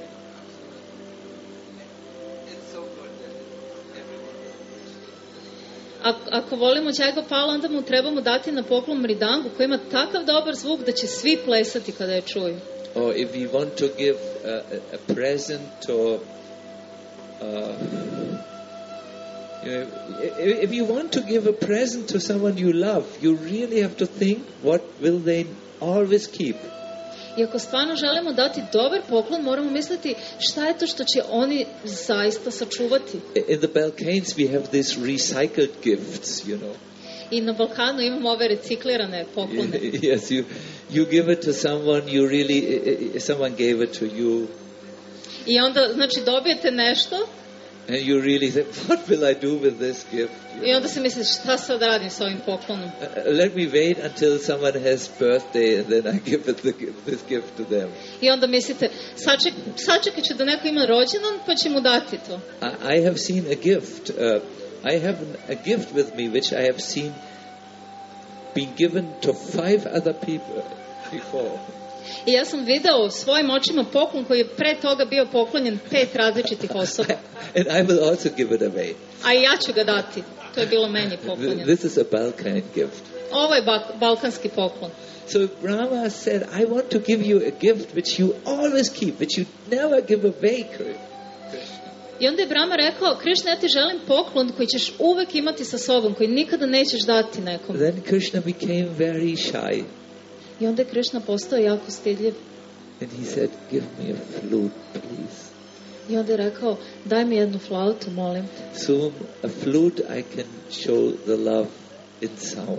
Ako, ako volimo Jai Gopala, onda mu trebamo dati na poklon mridangu koji ima takav dobar zvuk da će svi plesati kada je čuju. Or if we want to give a, a present or uh, you know, if you want to give a present to someone you love, you really have to think what will they always keep. I ako stvarno želimo dati dobar poklon, moramo misliti šta je to što će oni zaista sačuvati. In the Balkans we have these recycled gifts, you know. I na Balkanu imamo ove reciklirane poklone. Yes, you you give it to someone, you really someone gave it to you. I onda, znači, dobijete nešto. And you really think, what will I do with this gift? I onda se misliš, šta sad radim s ovim poklonom? Uh, let me wait until someone has birthday and then I give it the, this gift to them. I onda mislite, saček, sačekat ću da neko ima rođendan, pa će mu dati to. I, I have seen a gift. Uh, I have a gift with me which I have seen being given to five other people before. I ja sam video svojim očima poklon koji je pre toga bio poklonjen pet različitih osoba. And I will also give it away. A i ja ću ga dati. To je bilo meni poklonjeno. This is a Balkan gift. Ovo je ba- balkanski poklon. So Brahma said, I want to give you a gift which you always keep, which you never give away, Krishna. I onda je Brahma rekao, Krišna, ja ti želim poklon koji ćeš uvek imati sa sobom, koji nikada nećeš dati nekom. Then Krishna became very shy. I onda je Krišna postao jako stidljiv. And he said, give me a flute, please. I onda je rekao, daj mi jednu flautu, molim te. Through a flute I can show the love in sound.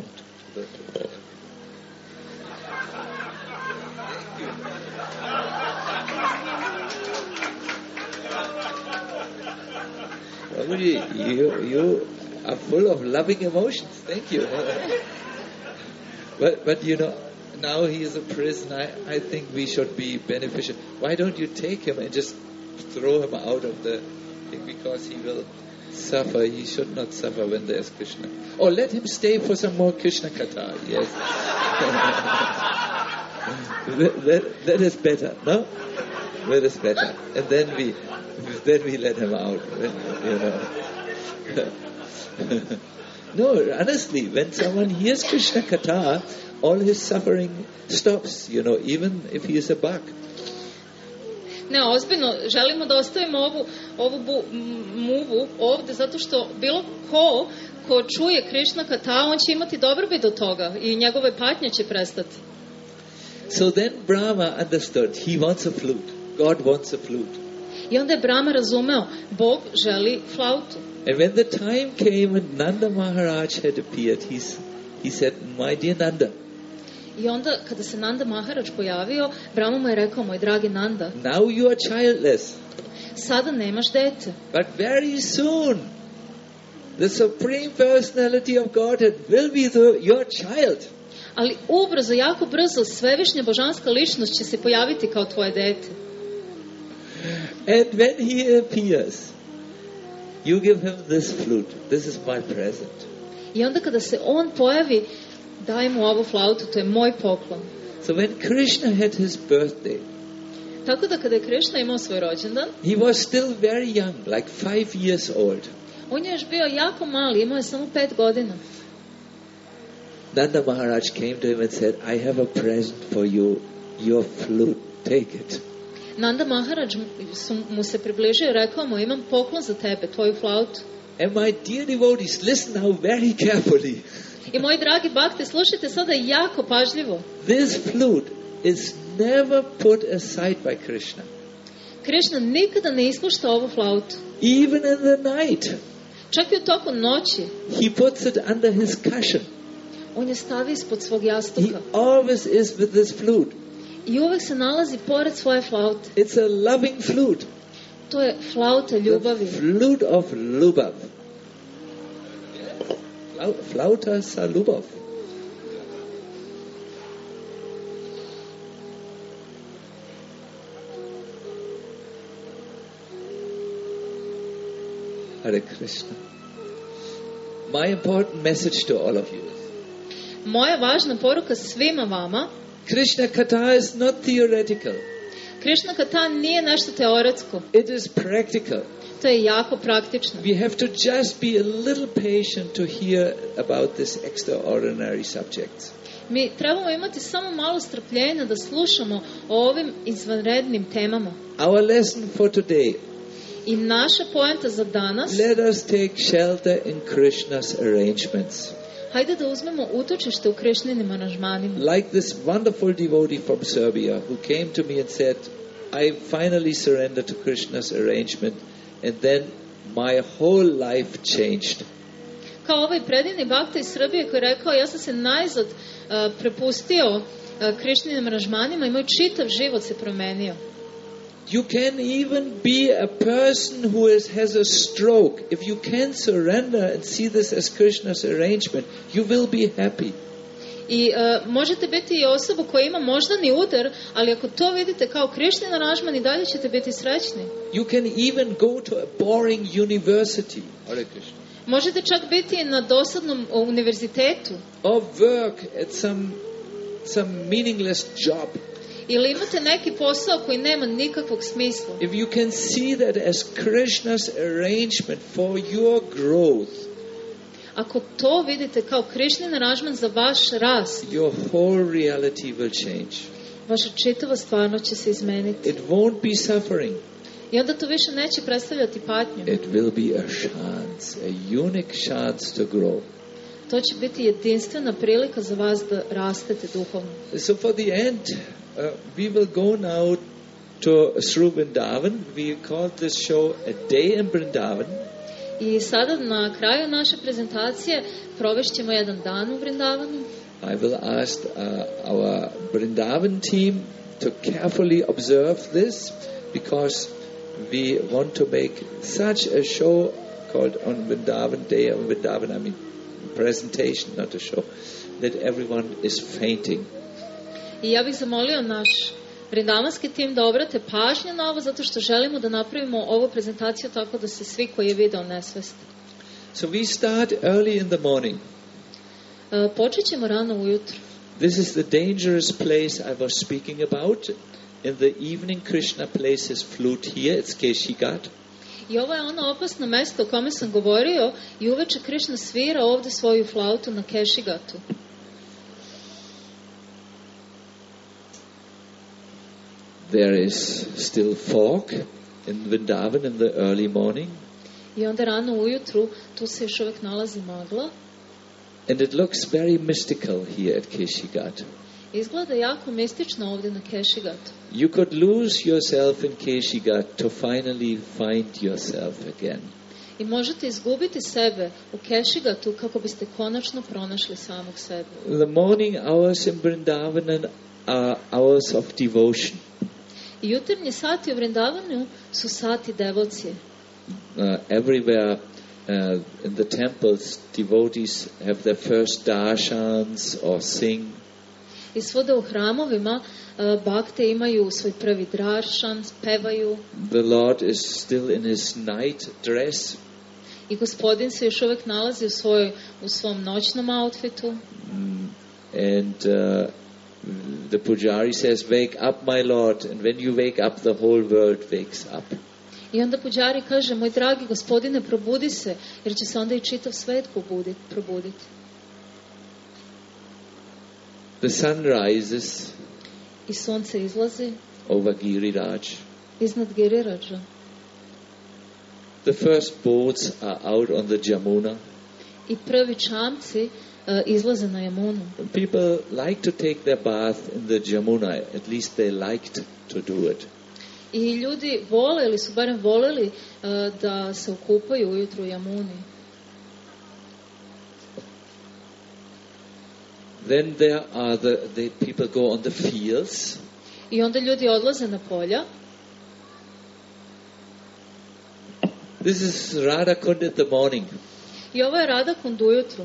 You, you, you are full of loving emotions. Thank you. but, but you know, now he is a prisoner. I, I think we should be beneficial. Why don't you take him and just throw him out of the thing, because he will suffer. He should not suffer when there's Krishna. Or let him stay for some more Krishna Katha. Yes. that, that, that is better, no? That is better. And then we then we let him out. You know. No, honestly, when someone hears Krishna Katha, all his suffering stops, you know, even if he is a bug. Ne, ozbiljno, želimo da ostavimo ovu, ovu bu, muvu ovde, zato što bilo ko, ko čuje Krishna Katha, on će imati dobrobit od toga i njegove patnje će prestati. So then Brahma understood, he wants a flute. God wants a flute. I onda je Brahma razumeo, Bog želi flautu. And when the time came and Nanda Maharaj had appeared, he's, he said, my dear Nanda, I onda kada se Nanda Maharaj pojavio, Brahma mu je rekao, moj dragi Nanda, now you are childless. Sada nemaš dete. But very soon, the Supreme Personality of Godhead will be the, your child. Ali ubrzo, jako brzo, svevišnja božanska ličnost će se pojaviti kao tvoje dete. And when he appears, you give him this flute. This is my present. I onda kada se on pojavi, daj mu ovu flautu, to je moj poklon. So when Krishna had his birthday, tako da kada je Krishna imao svoj rođendan, he was still very young, like five years old. On je još bio jako mali, imao je samo pet godina. Nanda Maharaj came to him and said, I have a present for you, your flute, take it. Nanda Maharaj mu se približio i rekao mu, imam poklon za tebe, tvoju flautu. And my dear devotees, listen now very carefully. I moji dragi bhakti, slušajte sada jako pažljivo. This flute is never put aside by Krishna. Krishna nikada ne ispušta ovu flautu. Even in the night. Čak i u toku noći. He puts it under his cushion. On je stavi ispod svog jastuka. He always is with this flute. I uvek se nalazi pored svoje flaute. It's a loving flute. To je flauta ljubavi. The flute of Lubhav. Flauta sa Lubhav. Hare Krishna. My important message to all of you. Moja važna poruka svima vama. Krishna Katha is not theoretical. Krishna Katha nije nešto teoretsko. It is practical. To je jako praktično. We have to just be a little patient to hear about this extraordinary subjects. Mi trebamo imati samo malo strpljenja da slušamo o ovim izvanrednim temama. Our lesson for today. I naša poenta za danas. Let us take shelter in Krishna's arrangements. Hajde da uzmemo utočište u Krishninim aranžmanima. Like this wonderful devotee from Serbia who came to me and said, I finally surrendered to Krishna's arrangement and then my whole life changed. Kao ovaj predivni bhakta iz Srbije koji je rekao, ja sam se najzad uh, prepustio uh, Krishninim aranžmanima i moj čitav život se promenio. You can even be a person who is, has a stroke. If you can surrender and see this as Krishna's arrangement, you will be happy. I uh, možete biti i osoba koja ima moždani udar, ali ako to vidite kao Krishnin aranžman, i dalje ćete biti srećni. You can even go to a boring university. Hare Krishna. Možete čak biti na dosadnom univerzitetu. Or work at some some meaningless job. Ili imate neki posao koji nema nikakvog smisla. If you can see that as Krishna's arrangement for your growth, ako to vidite kao Krishnin aranžman za vaš rast, your whole reality will change. Vaša čitava stvarnost će se izmeniti. It won't be suffering. I onda to više neće predstavljati patnju. It will be a chance, a unique chance to grow. To će biti jedinstvena prilika za vas da rastete duhovno. So for the end, uh, we will go now to through Vrindavan. We call this show A Day in Vrindavan. I sada na kraju naše prezentacije provešćemo jedan dan u Vrindavanu. I will ask uh, our Vrindavan team to carefully observe this, because we want to make such a show called on Vrindavan Day on Vrindavan, I mean presentation, not a show, that everyone is fainting. I ja bih zamolio naš Vrindavanski tim da obrate pažnju na ovo, zato što želimo da napravimo ovu prezentaciju tako da se svi koji je video nesveste. So we start early in the morning. Uh, počet ćemo rano ujutro. This is the dangerous place I was speaking about. In the evening, Krishna plays his flute here. It's Keshigat. I ovo je ono opasno mesto o kome sam govorio, i uveče Krishna svira ovdje svoju flautu na Keshigatu. There is still fog in Vrindavan in the early morning. I onda rano ujutru tu se još uvijek nalazi magla. And it looks very mystical here at Keshigat. Izgleda jako mistično ovdje na Keshigatu. You could lose yourself in Keshigat to finally find yourself again. I možete izgubiti sebe u Keshigatu kako biste konačno pronašli samog sebe. The morning hours in Vrindavan are hours of devotion. I jutarnji sati u Vrindavanu su sati devocije. Uh, everywhere uh, in the temples, devotees have their first darshans or sing. I svuda u hramovima uh, bakte imaju svoj prvi daršan, pevaju. The Lord is still in his night dress. I gospodin se još uvijek nalazi u, svoj, u svom noćnom outfitu. Mm, and uh, the pujari says, "Wake up, my Lord." And when you wake up, the whole world wakes up. I onda puđari kaže, moj dragi gospodine, probudi se, jer će se onda i čitav svet probuditi. probuditi. The sun rises I sunce izlazi over Giriraj. iznad Giriraja. The first boats are out on the Jamuna. I prvi čamci uh, izlaze na Jamunu. People like to take their bath in the Jamuna. At least they liked to do it. I ljudi vole, ili su barem voleli uh, da se okupaju ujutru u Jamuni. Then there are the, the people go on the fields. I onda ljudi odlaze na polja. This is Radhakund in the morning. I ovo je Radhakund ujutru.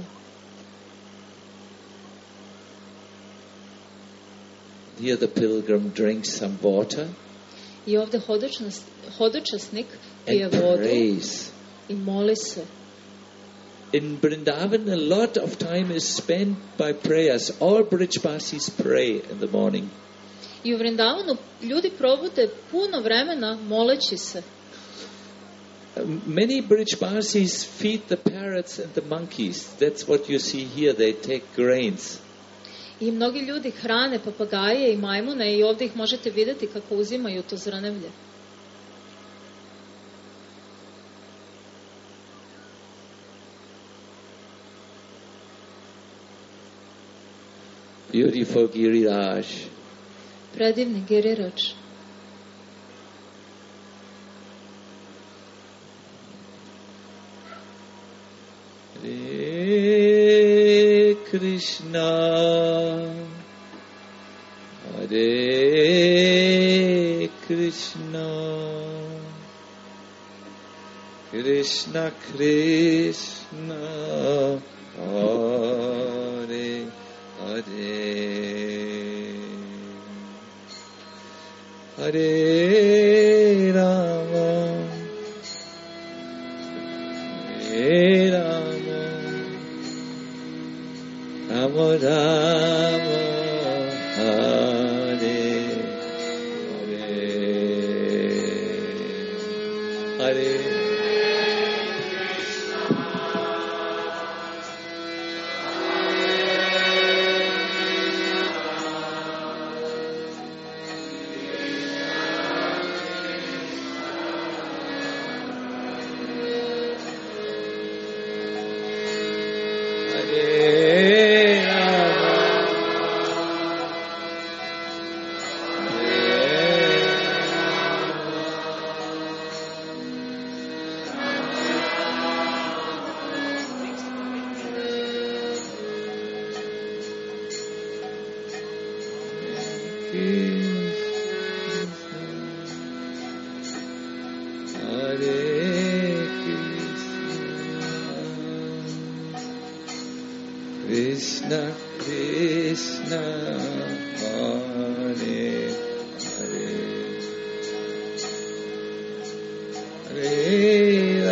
Here the pilgrim drinks some water I ovdje hodočnas, hodočasnik pije and vodu prays. i moli se. In Vrindavan, a lot of time is spent by prayers. All Brijbasis pray in the morning. I u Vrindavanu ljudi probude puno vremena moleći se. Um, Many Brijbasis feed the parrots and the monkeys. That's what you see here. They take grains. I mnogi ljudi hrane papagaje i majmune i ovdje ih možete vidjeti kako uzimaju to zrnevlje. Beautiful Giriraj. Predivni Giriraj. Hare Krishna, Hare Krishna, Krishna Krishna, Hare Hare, Hare Rama, Hare Rama, Rama Rama, Hare Hare, Hare. Hare Krishna Krishna Hare Hare Hare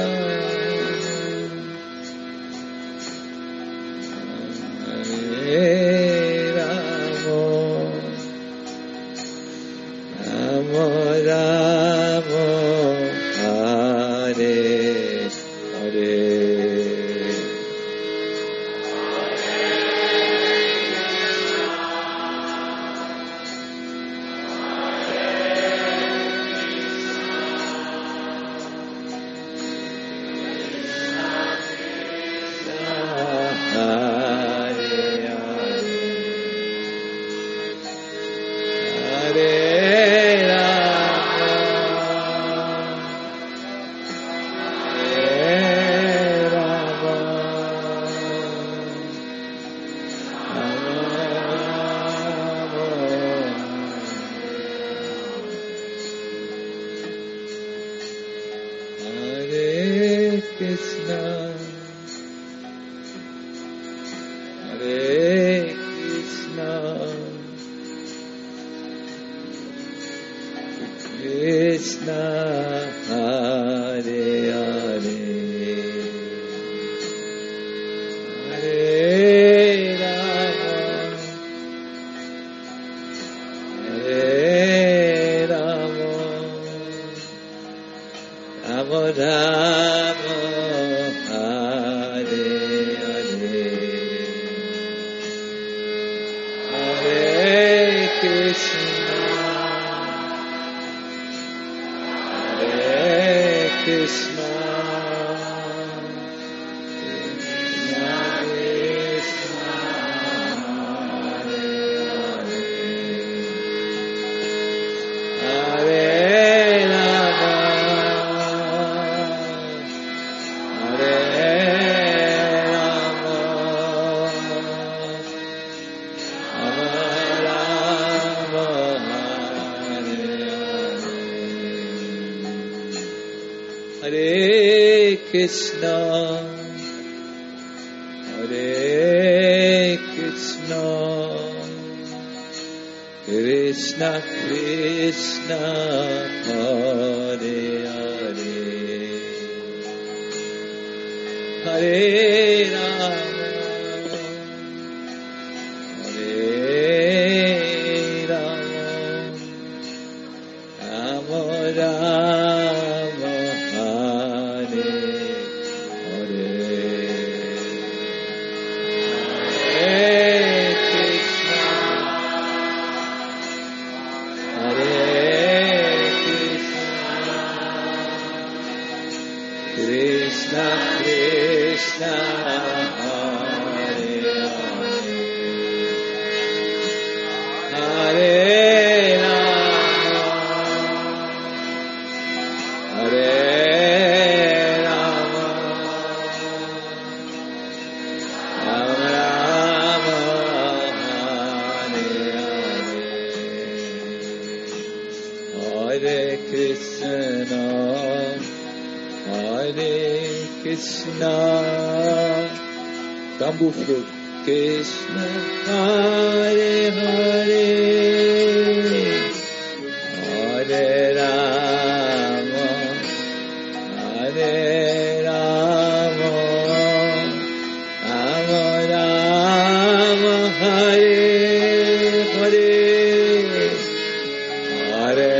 Krishna, Hare Krishna, Krishna Krishna, Hare Hare, Hare Rama, Hare Rama, Rama Rama, Hare Krishna Krishna Hare Hare Rama Hare Rama Rama Rama Hare Hare Hare Krishna Hare Krishna, bamboo fruit. Krishna, Hare Hare, Hare Rama, Hare Rama, Rama Rama, Hare Hare, Hare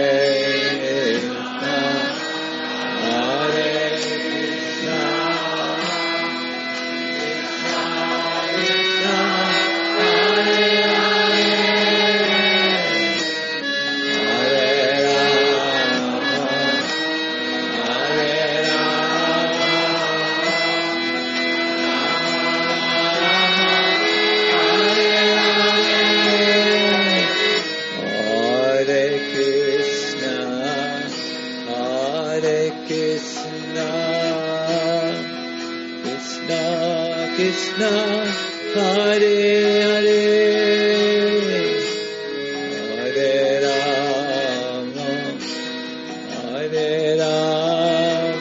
Krishna, Hare Hare, Hare Rama, Hare Rama,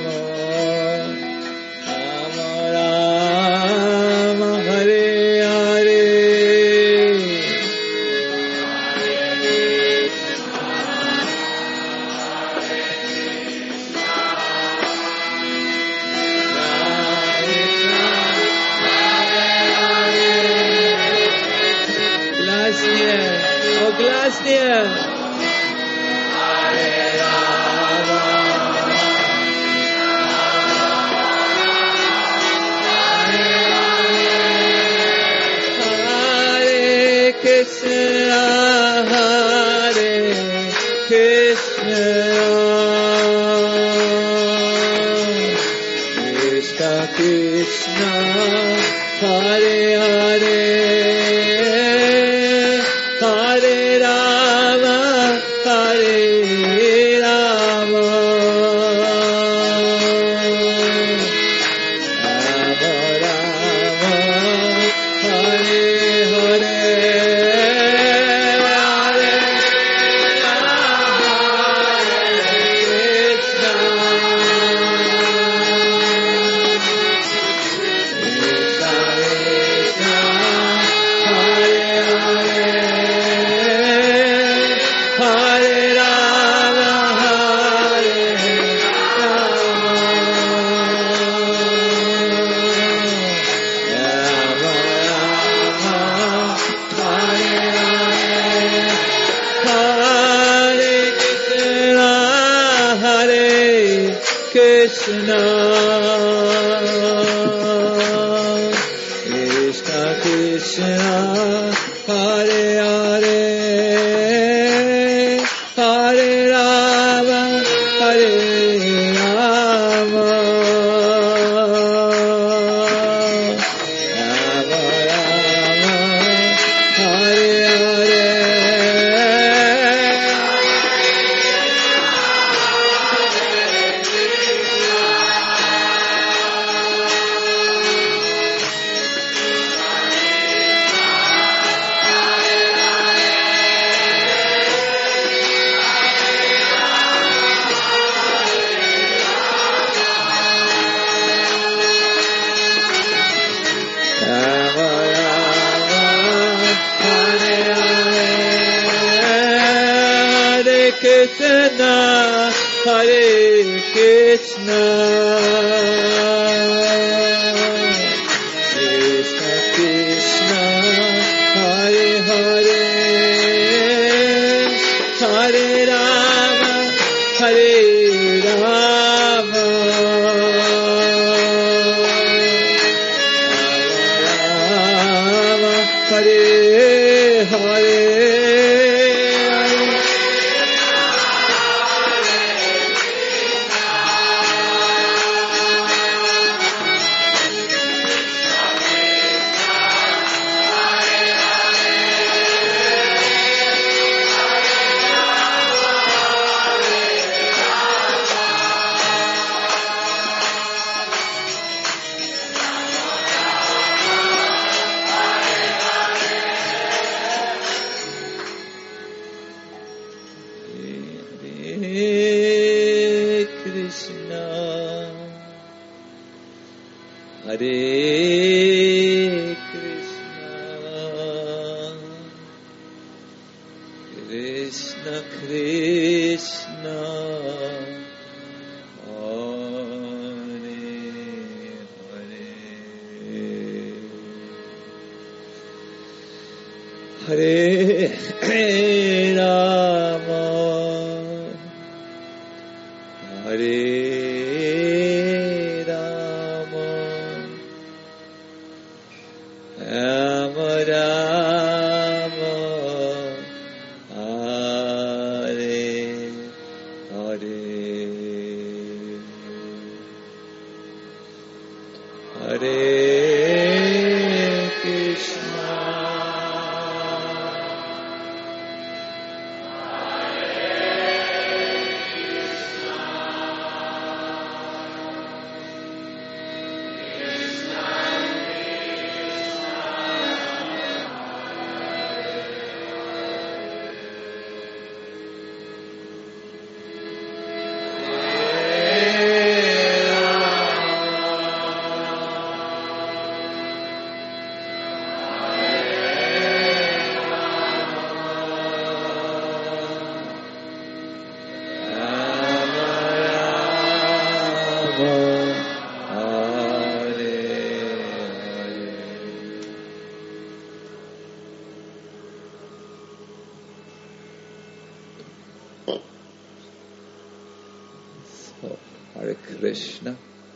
Krishna.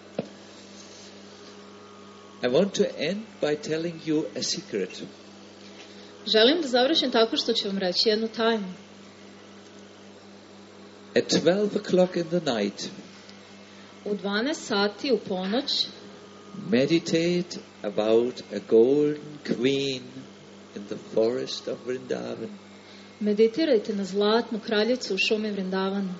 I want to end by telling you a secret. Želim da završim tako što ću vam reći jednu tajnu. At twelve o'clock in the night, U dvanaest sati u ponoć meditate about a golden queen in the forest of Vrindavan. meditirajte na zlatnu kraljicu u šumi Vrindavana.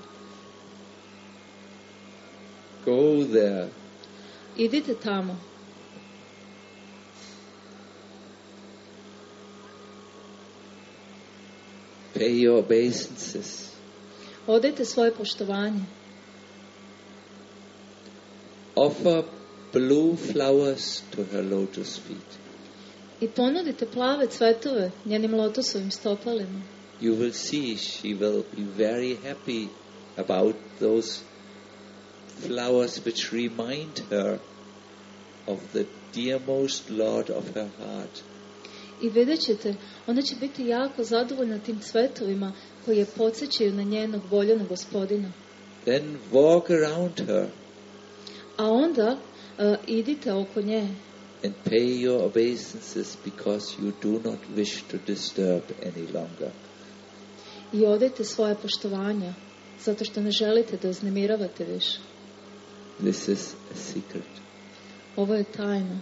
Go there. Idite tamo. Pay your obeisances. Odajte svoje poštovanje. Offer blue flowers to her lotus feet. I ponudite plave cvetove njenim lotosovim stopalima. You will see she will be very happy about those flowers which remind her of the dearmost Lord of her heart. I vidjet ćete, ona će biti jako zadovoljna tim cvetovima koji je podsjećaju na njenog voljenog gospodina. Then walk around her A onda uh, idite oko nje and pay your obeisances because you do not wish to disturb any longer. i odajte svoje poštovanja, zato što ne želite da uznemiravate više. This is a secret. Ovo je tajna.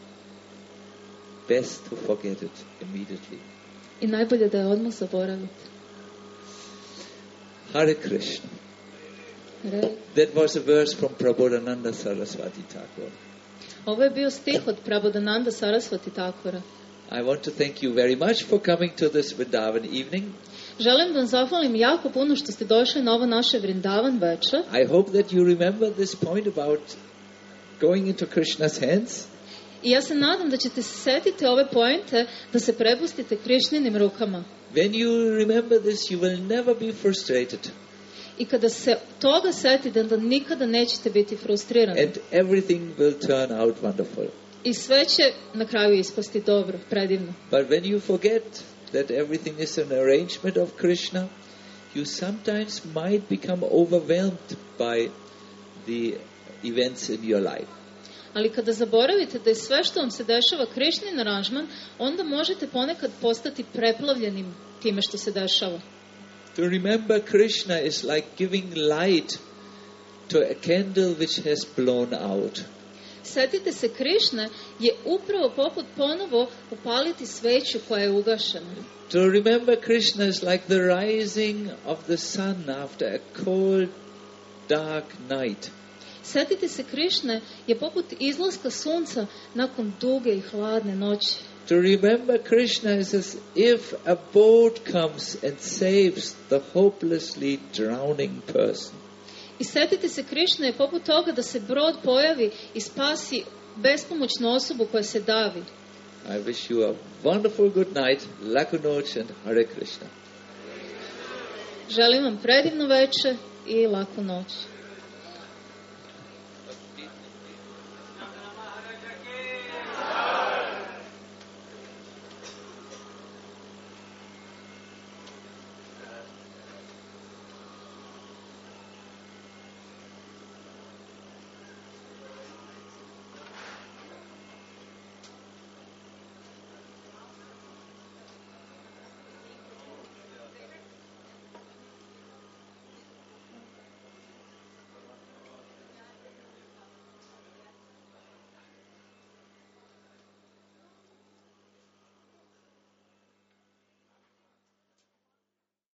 Best to forget it immediately. I najbolje da je odmah zaboravite. Hare Krishna. Re. That was a verse from Prabodhananda Saraswati Thakur. Ovo je bio stih od Prabodhananda Saraswati Thakura. I want to thank you very much for coming to this Vrindavan evening. Želim da vam zahvalim jako puno što ste došli na ovo naše Vrindavan večer. I hope that you remember this point about going into Krishna's hands. I ja se nadam da ćete se setiti ove pointe da se prepustite Krišninim rukama. When you remember this, you will never be frustrated. I kada se toga setite, onda nikada nećete biti frustrirani. And everything will turn out wonderful. I sve će na kraju ispasti dobro, predivno. But when you forget that everything is an arrangement of Krishna, you sometimes might become overwhelmed by the events in your life. Ali kada zaboravite da je sve što vam se dešava Krišnin aranžman, onda možete ponekad postati preplavljenim time što se dešava. To remember Krishna is like giving light to a candle which has blown out. Setite se, Krišne je upravo poput ponovo upaliti sveću koja je ugašena. To remember Krishna is like the rising of the sun after a cold, dark night. Setite se, Krišne je poput izlaska sunca nakon duge i hladne noći. To remember Krishna is as if a boat comes and saves the hopelessly drowning person. I setite se, Krišne je poput toga da se brod pojavi i spasi bespomoćnu osobu koja se davi. I wish you a wonderful good night, laku noć and Hare Krishna. Želim vam predivnu večer i laku noć.